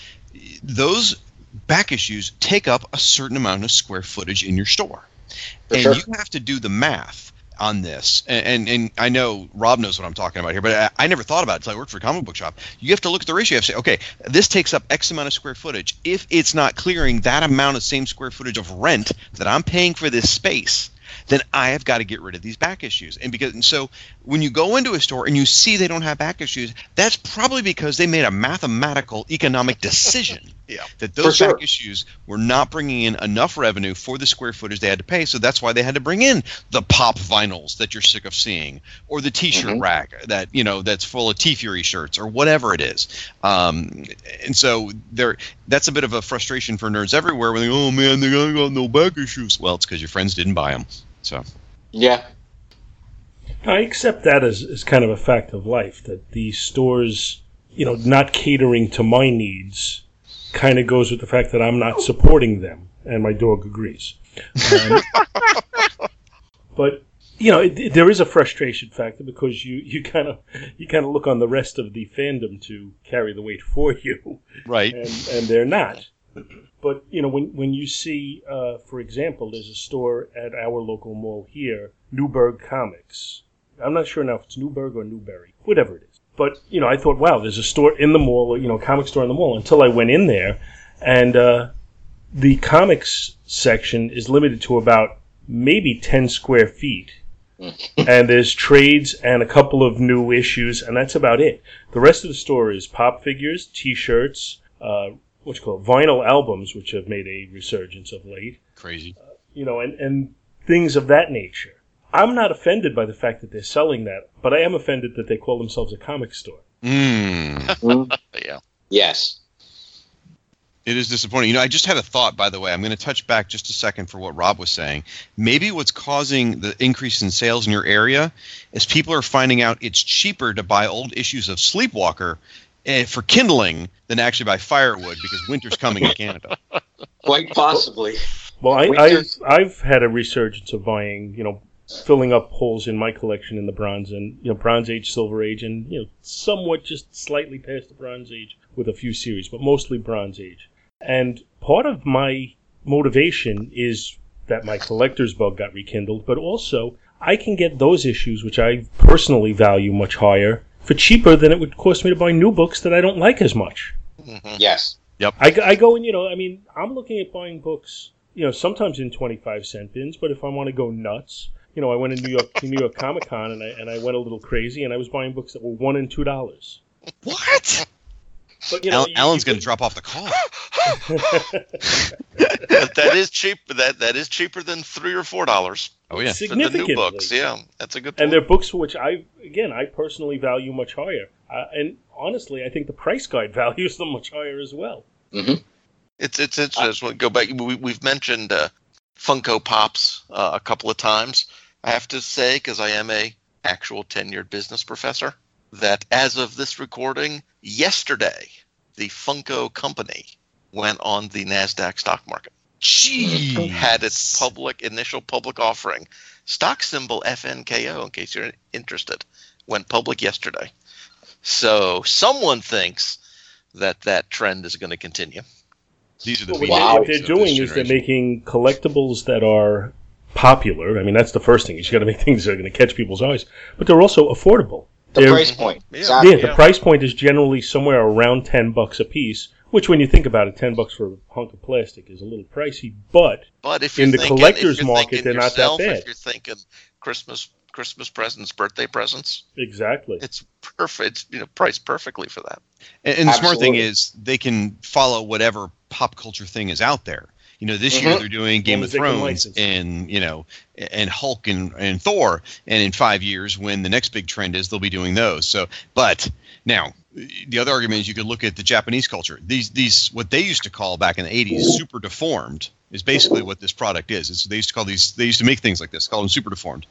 those back issues take up a certain amount of square footage in your store. For and sure. you have to do the math on this. And, and and I know Rob knows what I'm talking about here, but I, I never thought about it until I worked for a comic book shop. You have to look at the ratio. You have to say, okay, this takes up X amount of square footage. If it's not clearing that amount of same square footage of rent that I'm paying for this space, then I have got to get rid of these back issues. And because and so when you go into a store and you see they don't have back issues, that's probably because they made a mathematical economic decision Yeah. that For those sure. back issues were not bringing in enough revenue for the square footage they had to pay. So that's why they had to bring in the pop vinyls that you're sick of seeing, or the T-shirt Mhm. rack that you know that's full of T-Fury shirts, or whatever it is. Um, and so there, that's a bit of a frustration for nerds everywhere when they go, "Oh man, they got got no back issues." Well, it's because your friends didn't buy them. So Yeah. I accept that as, as kind of a fact of life, that these stores, you know, not catering to my needs kind of goes with the fact that I'm not supporting them, and my dog agrees. Um, but, you know, it, it- there is a frustration factor because you, you kind of you kind of look on the rest of the fandom to carry the weight for you, right, and, and they're not. But, you know, when, when you see, uh, for example, there's a store at our local mall here, Newburgh Comics. I'm not sure now if it's Newburgh or Newberry, whatever it is. But, you know, I thought, wow, there's a store in the mall, you know, comic store in the mall, until I went in there. And uh, the comics section is limited to about maybe ten square feet. And there's trades and a couple of new issues, and that's about it. The rest of the store is pop figures, T-shirts, uh, what you call it, vinyl albums, which have made a resurgence of late, crazy. you know, and, and things of that nature. I'm not offended by the fact that they're selling that, but I am offended that they call themselves a comic store. Mm. Mhm. Yeah. Yes. It is disappointing. You know, I just had a thought, by the way. I'm going to touch back just a second for what Rob was saying. Maybe what's causing the increase in sales in your area is people are finding out it's cheaper to buy old issues of Sleepwalker eh, for kindling than to actually buy firewood because winter's coming in Canada. Quite possibly. Well, I, I've, Winter- I've had a resurgence of buying, you know, filling up holes in my collection in the Bronze and you know Bronze Age, Silver Age, and you know somewhat just slightly past the Bronze Age with a few series, but mostly Bronze Age. And part of my motivation is that my collector's bug got rekindled, but also I can get those issues, which I personally value much higher, for cheaper than it would cost me to buy new books that I don't like as much. Mm-hmm. Yes. Yep. I, I go and, you know, I mean, I'm looking at buying books, you know, sometimes in twenty-five cent bins, but if I want to go nuts, you know, I went to New York to New York Comic Con and I and I went a little crazy and I was buying books that were one and two dollars. What? But you know, Al- you, Alan's you going to drop off the call. That is cheap. That that is cheaper than three or four dollars. Oh yeah. For the significantly. new books, yeah, that's a good point. And they're books for which I, again, I personally value much higher. Uh, and honestly, I think the price guide values them much higher as well. Mm-hmm. It's it's interesting. Go back. We, we've mentioned uh, Funko Pops uh, a couple of times. I have to say, because I am a actual tenured business professor, that as of this recording, yesterday, the Funko company went on the NASDAQ stock market. Gee. Had its public initial public offering. Stock symbol F N K O, in case you're interested, went public yesterday. So someone thinks that that trend is going to continue. These are the Well, what, wow. they, what they're doing is they're making collectibles that are popular. I mean, that's the first thing. You got to make things that are going to catch people's eyes. But they're also affordable. The They're, price point. Yeah. Exactly. Yeah, the price point is generally somewhere around ten bucks a piece, which when you think about it, ten bucks for a hunk of plastic is a little pricey, but But if you're in the thinking, collector's if you're market, thinking they're not that yourself, bad. If you're thinking Christmas Christmas presents, birthday presents, exactly. it's perfect. It's you know priced perfectly for that. And, and the smart thing Absolutely. is they can follow whatever pop culture thing is out there. You know, this year Mhm. they're doing Game long of as they can Thrones license. and, you know, and Hulk and, and Thor. And in five years, when the next big trend is, they'll be doing those. So, but now the other argument is you could look at the Japanese culture. These, these, what they used to call back in the eighties, super deformed, is basically what this product is. It's, they used to call these, they used to make things like this, call them super deformed.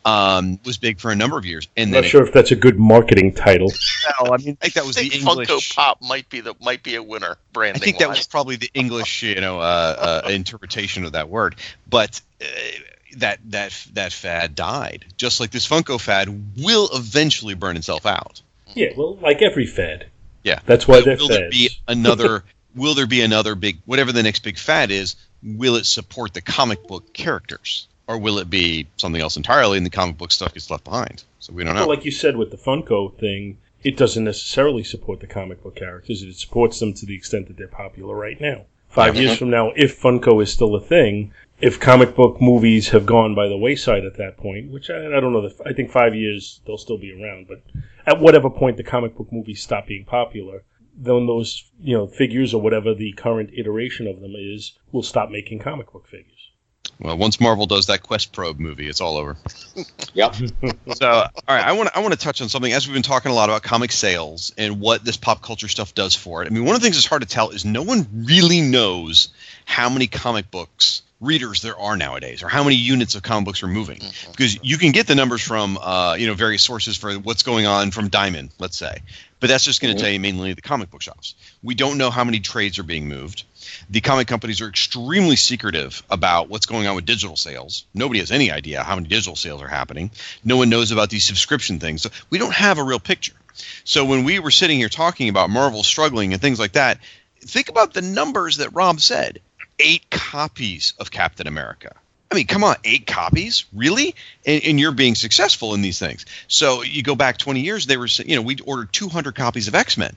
Um, was big for a number of years. And I'm then not sure if that's a good marketing title. well, I mean, I think that was I think the Funko English. Pop might be the might be a winner I branding. think that was wise. probably the English, you know, uh, uh, interpretation of that word. But uh, that that that fad died, just like this Funko fad will eventually burn itself out. Yeah, well, like every fad. Yeah, That's why will, they're will there fads. be another? Will there be another big, whatever the next big fad is? Will it support the comic book characters, or will it be something else entirely, and the comic book stuff gets left behind? So we don't know. Well, like you said with the Funko thing, it doesn't necessarily support the comic book characters. It supports them to the extent that they're popular right now. Five Yeah. years from now, if Funko is still a thing, if comic book movies have gone by the wayside at that point, which I, I don't know, I think five years they'll still be around, but at whatever point the comic book movies stop being popular, then those you know figures or whatever the current iteration of them is will stop making comic book figures. Well, once Marvel does that Quest Probe movie, it's all over. Yep. So, all right, I want to I want to touch on something as we've been talking a lot about comic sales and what this pop culture stuff does for it. I mean, one of the things that's hard to tell is no one really knows how many comic books readers there are nowadays, or how many units of comic books are moving, Mhm. because you can get the numbers from uh, you know various sources for what's going on from Diamond, let's say, but that's just going to Mhm. tell you mainly the comic book shops. We don't know how many trades are being moved. The comic companies are extremely secretive about what's going on with digital sales. Nobody has any idea how many digital sales are happening. No one knows about these subscription things. So we don't have a real picture. So when we were sitting here talking about Marvel struggling and things like that, think about the numbers that Rob said. Eight copies of Captain America. I mean, come on, eight copies? Really? And, and you're being successful in these things. So you go back twenty years, they were, you know, we ordered two hundred copies of X-Men.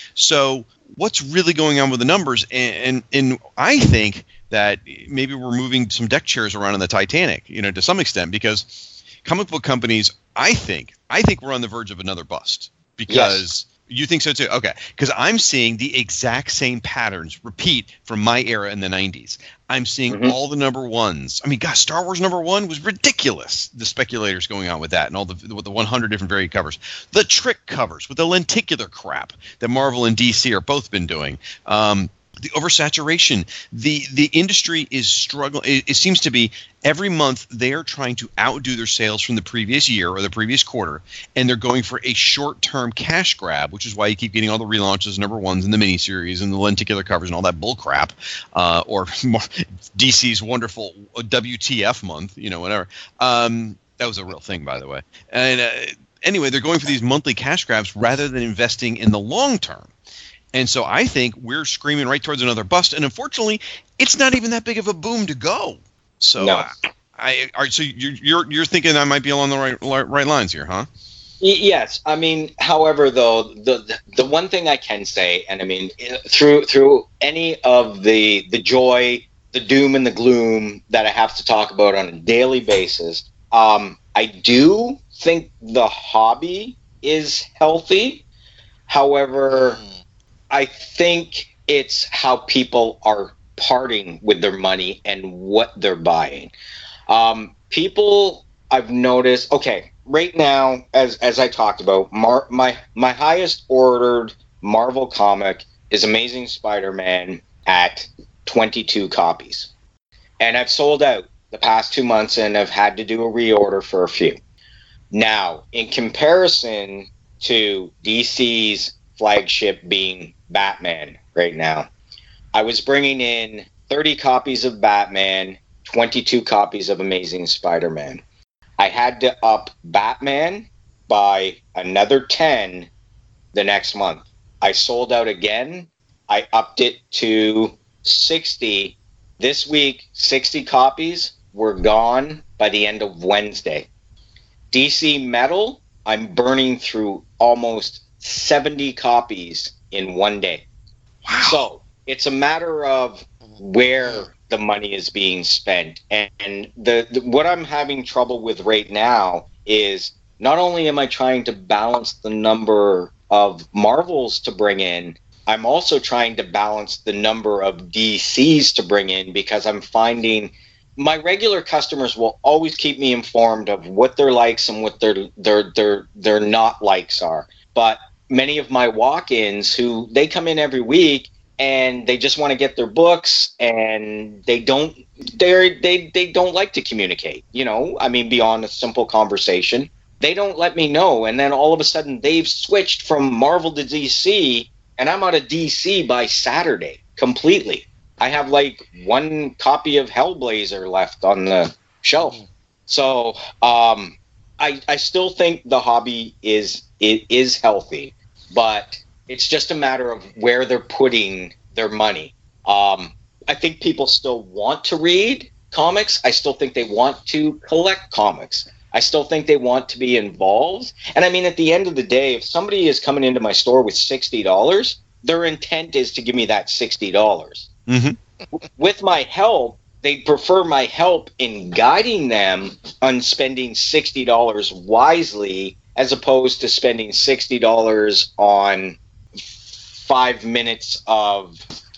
So what's really going on with the numbers? And, and, and I think that maybe we're moving some deck chairs around in the Titanic, you know, to some extent, because comic book companies, I think, I think we're on the verge of another bust. Because you think so too? Okay. Because I'm seeing the exact same patterns repeat from my era in the nineties. I'm seeing Mhm. all the number ones. I mean, gosh, Star Wars number one was ridiculous. The speculators going on with that and all the with the one hundred different variant covers. The trick covers with the lenticular crap that Marvel and D C are both been doing. Um, the oversaturation. The the industry is struggling. It, it seems to be every month they are trying to outdo their sales from the previous year or the previous quarter, and they're going for a short-term cash grab, which is why you keep getting all the relaunches, number ones, and the miniseries, and the lenticular covers, and all that bull crap, uh, or D C's wonderful W T F month, you know, whatever. Um, That was a real thing, by the way. And uh, anyway, they're going for these monthly cash grabs rather than investing in the long term. And so I think we're screaming right towards another bust. And unfortunately, it's not even that big of a boom to go. So, no. I, I are, so you're, you're you're thinking I might be along the right right lines here, huh? Yes. I mean, however, though, the the one thing I can say, and I mean, through through any of the the joy, the doom, and the gloom that I have to talk about on a daily basis, um, I do think the hobby is healthy. However, I think it's how people are parting with their money and what they're buying. Um, people, I've noticed, okay, right now, as as I talked about, Mar- my my highest ordered Marvel comic is Amazing Spider-Man at twenty-two copies. And I've sold out the past two months and I've had to do a reorder for a few. Now, in comparison to D C's flagship being Batman right now, I was bringing in thirty copies of Batman, twenty-two copies of Amazing Spider-Man. I had to up Batman by another ten the next month. I sold out again. I upped it to sixty. This week, sixty copies were gone by the end of Wednesday. D C Metal, I'm burning through almost seventy copies in one day. Wow. So it's a matter of where the money is being spent. And the, the what I'm having trouble with right now is not only am I trying to balance the number of Marvels to bring in, I'm also trying to balance the number of D Cs to bring in, because I'm finding my regular customers will always keep me informed of what their likes and what their their their their not likes are. But many of my walk-ins, who they come in every week and they just want to get their books, and they don't they they they don't like to communicate, you know, I mean, beyond a simple conversation. They don't let me know, and then all of a sudden they've switched from Marvel to D C, and I'm out of D C by Saturday completely. I have like one copy of Hellblazer left on the shelf. So um, I, I still think the hobby is it is healthy, but it's just a matter of where they're putting their money. Um, I think people still want to read comics. I still think they want to collect comics. I still think they want to be involved. And I mean, at the end of the day, if somebody is coming into my store with sixty dollars, their intent is to give me that sixty dollars. Mm-hmm. With my help, they prefer my help in guiding them on spending sixty dollars wisely, as opposed to spending sixty dollars on five minutes of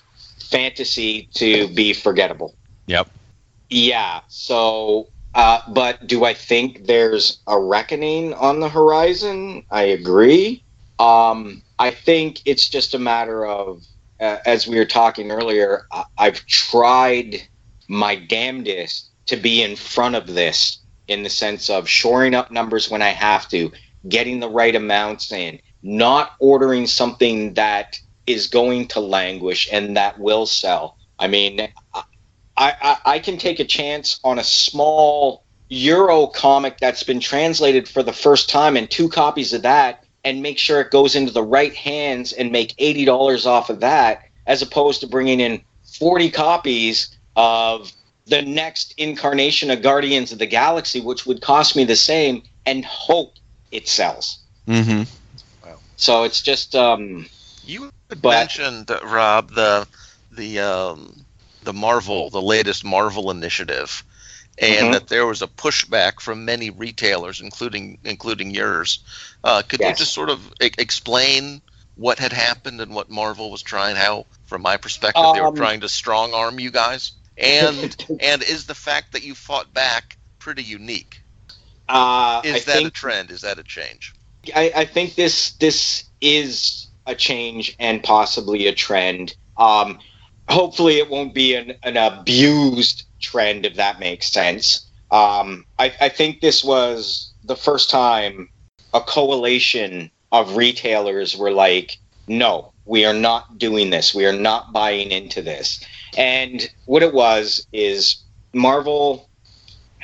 fantasy to be forgettable. Yep. Yeah. So, uh, but do I think there's a reckoning on the horizon? I agree. Um, I think it's just a matter of, uh, as we were talking earlier, I- I've tried my damnedest to be in front of this, in the sense of shoring up numbers when I have to, getting the right amounts in, not ordering something that is going to languish and that will sell. I mean, I, I, I can take a chance on a small Euro comic that's been translated for the first time and two copies of that, and make sure it goes into the right hands and make eighty dollars off of that, as opposed to bringing in forty copies of the next incarnation of Guardians of the Galaxy, which would cost me the same, and hope it sells. Mm-hmm. Wow. So it's just... Um, you had but, mentioned, uh, Rob, the the um, the Marvel, the latest Marvel initiative, and mm-hmm. that there was a pushback from many retailers, including including yours. Uh, could yes. you just sort of e- explain what had happened and what Marvel was trying, how, from my perspective, um, they were trying to strong arm you guys? And and is the fact that you fought back pretty unique? Uh, Is I that think, a trend? Is that a change? I, I think this this is a change and possibly a trend. Um, hopefully it won't be an, an abused trend, if that makes sense. Um, I, I think this was the first time a coalition of retailers were like, no, we are not doing this. We are not buying into this. And what it was is Marvel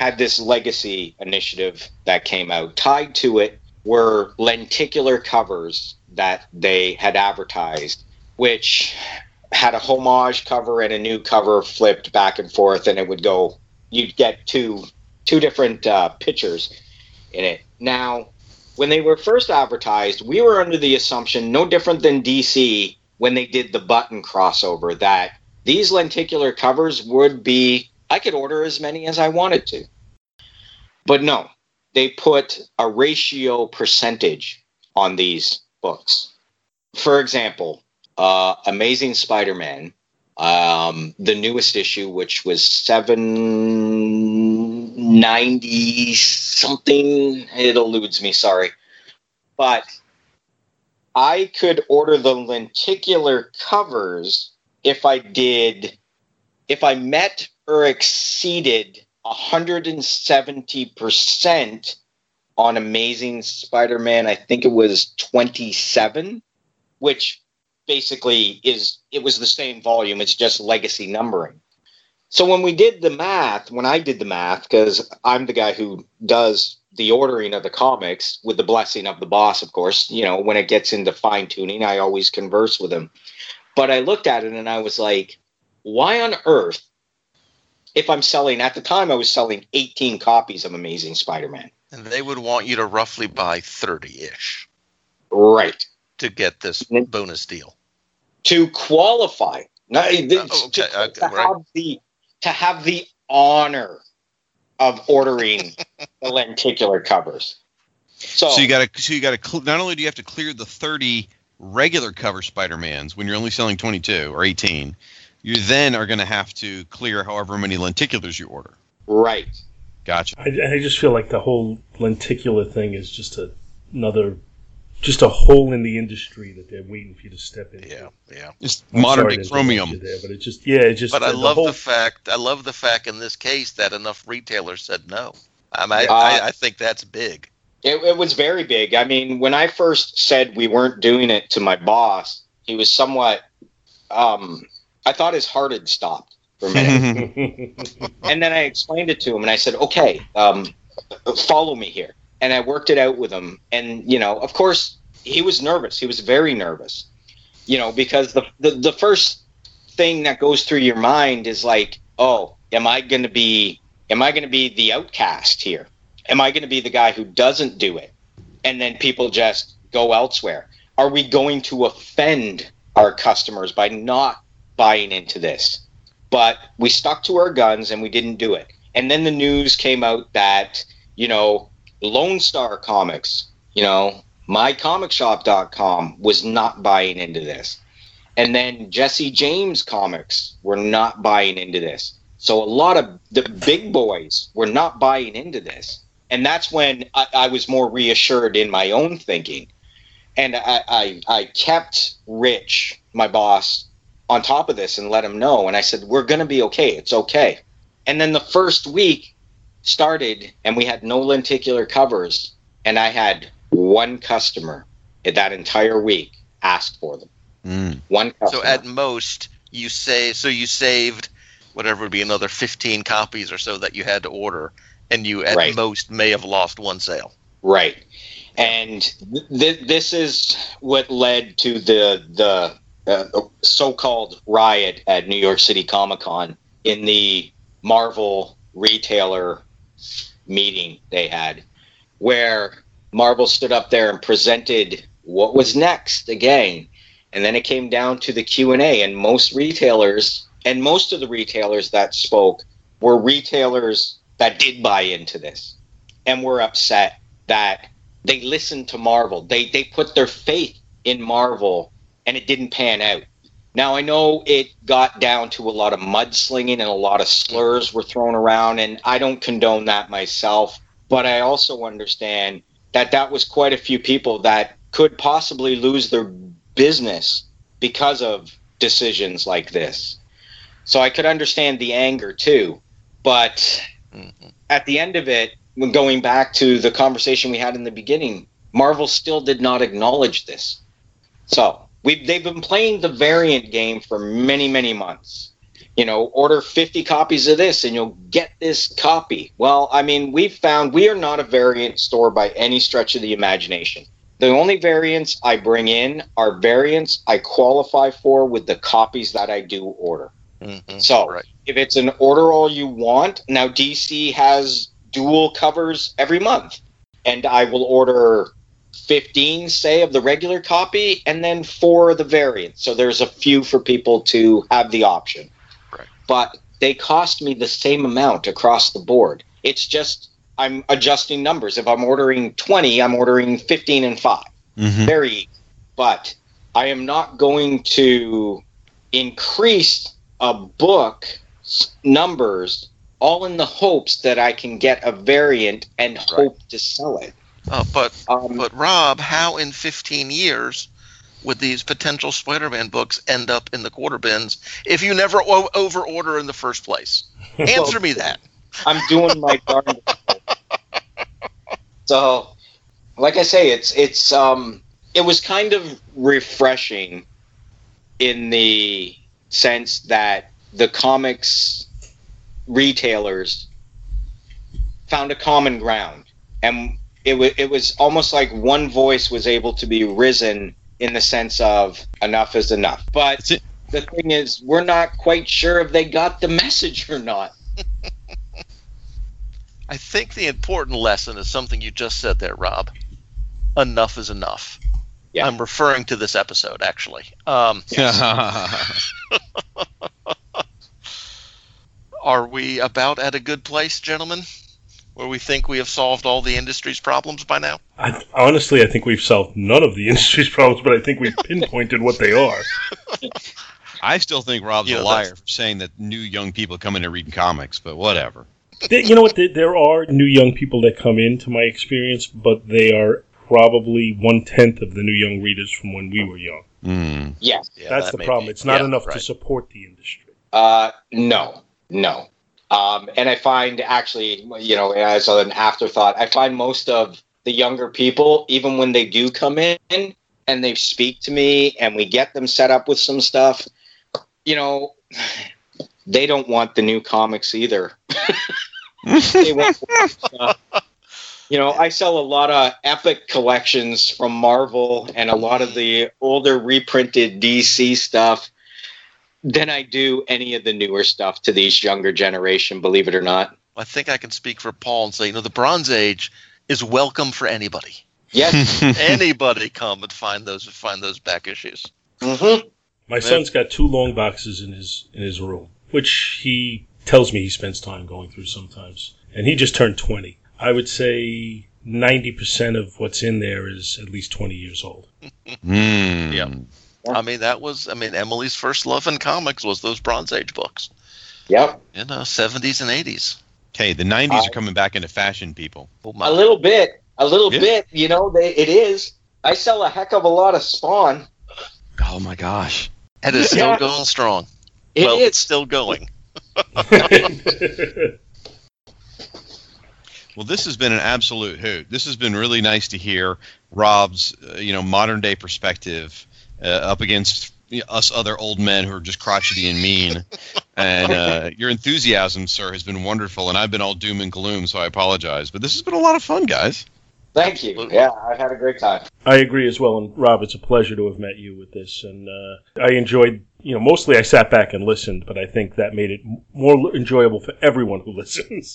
had this legacy initiative that came out. Tied to it were lenticular covers that they had advertised, which had a homage cover and a new cover flipped back and forth, and it would go, you'd get two two different uh, pictures in it. Now, when they were first advertised, we were under the assumption, no different than D C when they did the button crossover, that these lenticular covers would be, I could order as many as I wanted to. But no, they put a ratio percentage on these books. For example, uh, Amazing Spider-Man, um, the newest issue, which was seven ninety something, it eludes me, sorry. But I could order the lenticular covers if I did, if I met or exceeded one hundred seventy percent on Amazing Spider-Man. I think it was twenty-seven, which basically is, it was the same volume. It's just legacy numbering. So when we did the math, when I did the math, because I'm the guy who does the ordering of the comics with the blessing of the boss, of course, you know, when it gets into fine tuning, I always converse with him. But I looked at it and I was like, why on earth, if I'm selling, at the time I was selling eighteen copies of Amazing Spider-Man. And they would want you to roughly buy thirty-ish. Right. To get this bonus deal. To qualify. No, oh, okay. to, okay. to, Right. have the, to have the honor of ordering the lenticular covers. So, So you got to. So you got to. Cl- not only do you have to clear the thirty regular cover Spider-Mans when you're only selling twenty-two or eighteen, you then are going to have to clear however many lenticulars you order. right. Gotcha. I, I just feel like the whole lenticular thing is just a, another, just a hole in the industry that they're waiting for you to step into. Yeah, yeah. It's I'm modern sorry day to interrupt chromium. you there, but it just, yeah, it just. But I the love whole, the fact. I love the fact in this case that enough retailers said no. I mean, I, Uh, I, I think that's big. It, it was very big. I mean, when I first said we weren't doing it to my boss, he was somewhat, um, I thought his heart had stopped for a minute. And then I explained it to him and I said, okay, um, follow me here. And I worked it out with him. And, you know, of course, he was nervous. He was very nervous, you know, because the, the, the first thing that goes through your mind is like, oh, am I going to be, am I going to be the outcast here? Am I going to be the guy who doesn't do it? And then people just go elsewhere. Are we going to offend our customers by not buying into this? But we stuck to our guns and we didn't do it. And then the news came out that, you know, Lone Star Comics, you know, my comic shop dot com was not buying into this. And then Jesse James Comics were not buying into this. So a lot of the big boys were not buying into this. And that's when I, I was more reassured in my own thinking. And I, I, I kept Rich, my boss, on top of this and let him know. And I said, we're going to be okay. It's okay. And then the first week started and we had no lenticular covers. And I had one customer that entire week ask for them. Mm. One customer. So at most, you say so you saved whatever would be another fifteen copies or so that you had to order, and you at Right. most may have lost one sale. Right. And th- th- this is what led to the the uh, so-called riot at New York City Comic Con in the Marvel retailer meeting they had, where Marvel stood up there and presented what was next again. And then it came down to the Q and A, and most retailers, and most of the retailers that spoke were retailers that did buy into this and were upset that they listened to Marvel. They they put their faith in Marvel, and it didn't pan out. Now, I know it got down to a lot of mudslinging and a lot of slurs were thrown around, and I don't condone that myself, but I also understand that that was quite a few people that could possibly lose their business because of decisions like this. So I could understand the anger too, but mm-hmm. at the end of it, when going back to the conversation we had in the beginning, Marvel still did not acknowledge this. So we they've been playing the variant game for many, many months. you know, order fifty copies of this and you'll get this copy. Well, I mean, we've found we are not a variant store by any stretch of the imagination. The only variants I bring in are variants I qualify for with the copies that I do order. Mm-hmm. So right. if it's an order all you want, now D C has dual covers every month. And I will order fifteen, say, of the regular copy and then four of the variant. So there's a few for people to have the option. Right. But they cost me the same amount across the board. It's just I'm adjusting numbers. If I'm ordering twenty, I'm ordering fifteen and five. Mm-hmm. Very easy. But I am not going to increase a book numbers all in the hopes that I can get a variant and Right. hope to sell it. Uh, but Um, but Rob, how in fifteen years would these potential Spider-Man books end up in the quarter bins if you never o- over order in the first place? Answer me that. I'm doing my darndest. So, like I say, it's it's um it was kind of refreshing in the sense that the comics retailers found a common ground, and it was it was almost like one voice was able to be risen in the sense of enough is enough. But That's it. the thing is, we're not quite sure if they got the message or not. I think the important lesson is something you just said there, Rob. Enough is enough. Yeah. I'm referring to this episode, actually. Um, are we about at a good place, gentlemen, where we think we have solved all the industry's problems by now? I, honestly, I think we've solved none of the industry's problems, but I think we've pinpointed what they are. I still think Rob's You a know, liar that's- for saying that new young people come into reading comics, but whatever. There- you know what? There, there are new young people that come into my experience, but they are probably one-tenth of the new young readers from when we were young. Mm. Yes. Yeah, That's that the may problem. be- It's not yeah, enough to right. support the industry. Uh, no, no. Um, and I find actually, you know, as an afterthought, I find most of the younger people, even when they do come in and they speak to me and we get them set up with some stuff, you know, they don't want the new comics either. They want stuff. You know, I sell a lot of Epic collections from Marvel and a lot of the older reprinted D C stuff than I do any of the newer stuff to these younger generation, believe it or not. I think I can speak for Paul and say, you know, the Bronze Age is welcome for anybody. Yes. Anybody come and find those find those back issues. Mm-hmm. My son's got two long boxes in his in his room, which he tells me he spends time going through sometimes. And he just turned twenty. I would say ninety percent of what's in there is at least twenty years old. Mm. Yeah. I mean, that was, I mean, Emily's first love in comics was those Bronze Age books. Yep. You know, seventies and eighties. Hey, the nineties I- are coming back into fashion, people. Oh my. A little bit. A little Yeah. bit. You know, they, it is. I sell a heck of a lot of Spawn. Oh my gosh. It is still Yeah. going strong. It well, is. it's still going. Well, this has been an absolute hoot. This has been really nice to hear Rob's, uh, you know, modern day perspective uh, up against you know, us other old men who are just crotchety and mean. And uh, your enthusiasm, sir, has been wonderful. And I've been all doom and gloom, so I apologize. But this has been a lot of fun, guys. Thank you. Yeah, I've had a great time. I agree as well. And Rob, it's a pleasure to have met you with this. And uh, I enjoyed, you know, mostly I sat back and listened, but I think that made it m- more enjoyable for everyone who listens.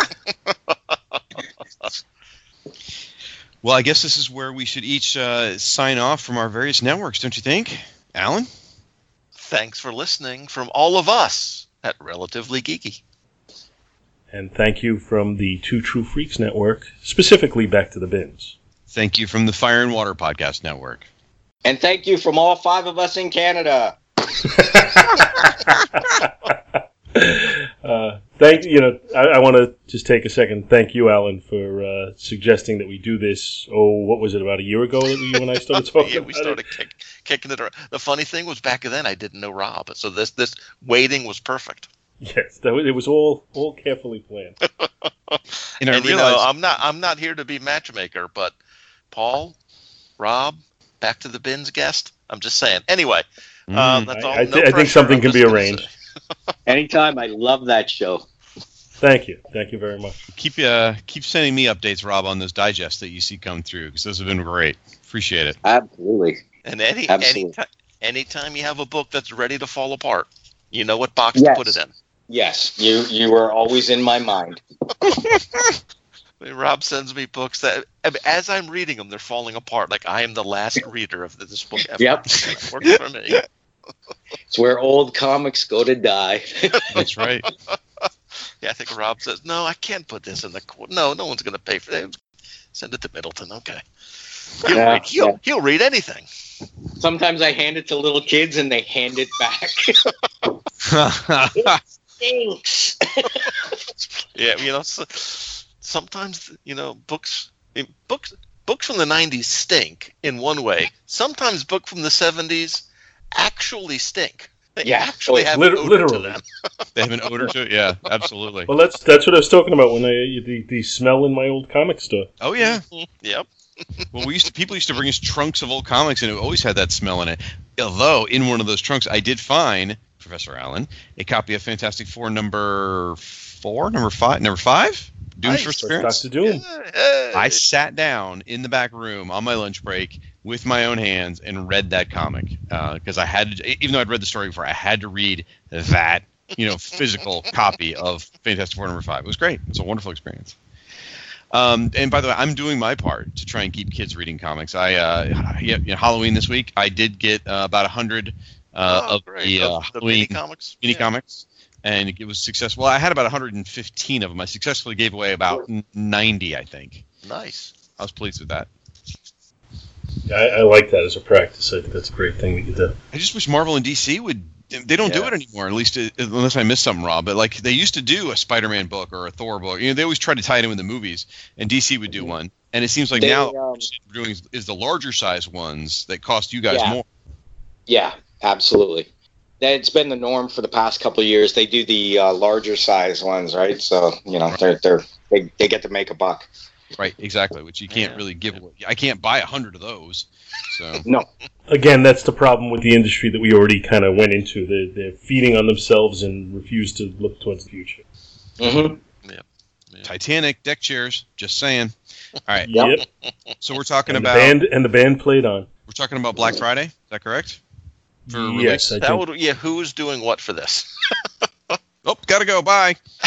Well, I guess this is where we should each uh, sign off from our various networks, don't you think? Alan? Thanks for listening from all of us at Relatively Geeky. And thank you from the Two True Freaks Network, specifically Back to the Bins. Thank you from the Fire and Water Podcast Network. And thank you from all five of us in Canada. uh, thank you know I, I want to just take a second. Thank you, Alan, for uh, suggesting that we do this. Oh, what was it, about a year ago that we, when I started talking Yeah, about we started it? kick, kicking it around. The funny thing was back then I didn't know Rob, so this this waiting was perfect. Yes, that, was- it was all all carefully planned. And I and you realized, know, I'm not I'm not here to be matchmaker, but Paul, Rob, Back to the Bins guest. I'm just saying. Anyway, Mm. um, that's I- all. I no thi- I think pressure, something I'm can just be gonna arranged. say. Anytime. I love that show. Thank you. Thank you very much. Keep uh, keep sending me updates, Rob, on those digests that you see come through, because those have been great. Appreciate it. Absolutely. And any Absolutely. anytime, anytime you have a book that's ready to fall apart, you know what box Yes. to put it in. Yes, you you were always in my mind. Rob sends me books that, as I'm reading them, they're falling apart. Like I am the last reader of this book ever. Yep. That works for me. It's where old comics go to die. That's right. Yeah, I think Rob says, no, I can't put this in the qu- no, no one's going to pay for it. Send it to Middleton. Okay. He'll, Yeah, read, he'll, yeah. he'll read anything. Sometimes I hand it to little kids and they hand it back. Thanks. Yeah, you know, so, sometimes, you know, books, books, books from the nineties stink in one way. Sometimes books from the seventies actually stink. They Yeah. actually Oh, have lit- an odor literally. to them. They have an odor to it. Yeah, absolutely. Well, that's that's what I was talking about when I the, the smell in my old comic store. Oh yeah. Yep. Well, we used to people used to bring us trunks of old comics, and it always had that smell in it. Although in one of those trunks, I did find, Professor Allen, a copy of Fantastic Four number four, number five, number five, Doom's Nice. first First appearance. Doctor Doom. Hey. I sat down in the back room on my lunch break with my own hands and read that comic because I had to, even though I'd read the story before, I had to read that, you know, physical copy of Fantastic Four number five. It was great. It was a wonderful experience. Um, and by the way, I'm doing my part to try and keep kids reading comics. I, uh, yeah, you know, Halloween this week, I did get uh, about a hundred uh, Oh, of great. the, uh, Of the Halloween mini comics. mini Yeah. comics, and it was successful. Well, I had about one hundred fifteen of them. I successfully gave away about ninety, I think. Nice. I was pleased with that. Yeah, I, I like that as a practice. I think that's a great thing that you do. I just wish Marvel and D C would. They don't do Yeah. it anymore, at least uh, unless I missed something, Rob. But like they used to do a Spider-Man book or a Thor book. You know, they always try to tie it in with the movies, and D C would do one. And it seems like They, now um, what they're doing is, is the larger size ones that cost you guys Yeah. more. Yeah, absolutely. It's been the norm for the past couple of years. They do the uh, larger size ones, right? So you know, they're they're they, they get to make a buck. Right, exactly. Which you can't Yeah. really give away. I can't buy a hundred of those. So No, Again, that's the problem with the industry that we already kind of went into. They're, they're feeding on themselves and refuse to look towards the future. mm-hmm. Titanic deck chairs. Just saying. All right. Yep. So we're talking And about the band and the band played on. we're talking about Black Friday. Is that correct? For Yes, release? I That think. would, yeah, who's doing what for this? Oh, gotta go. Bye.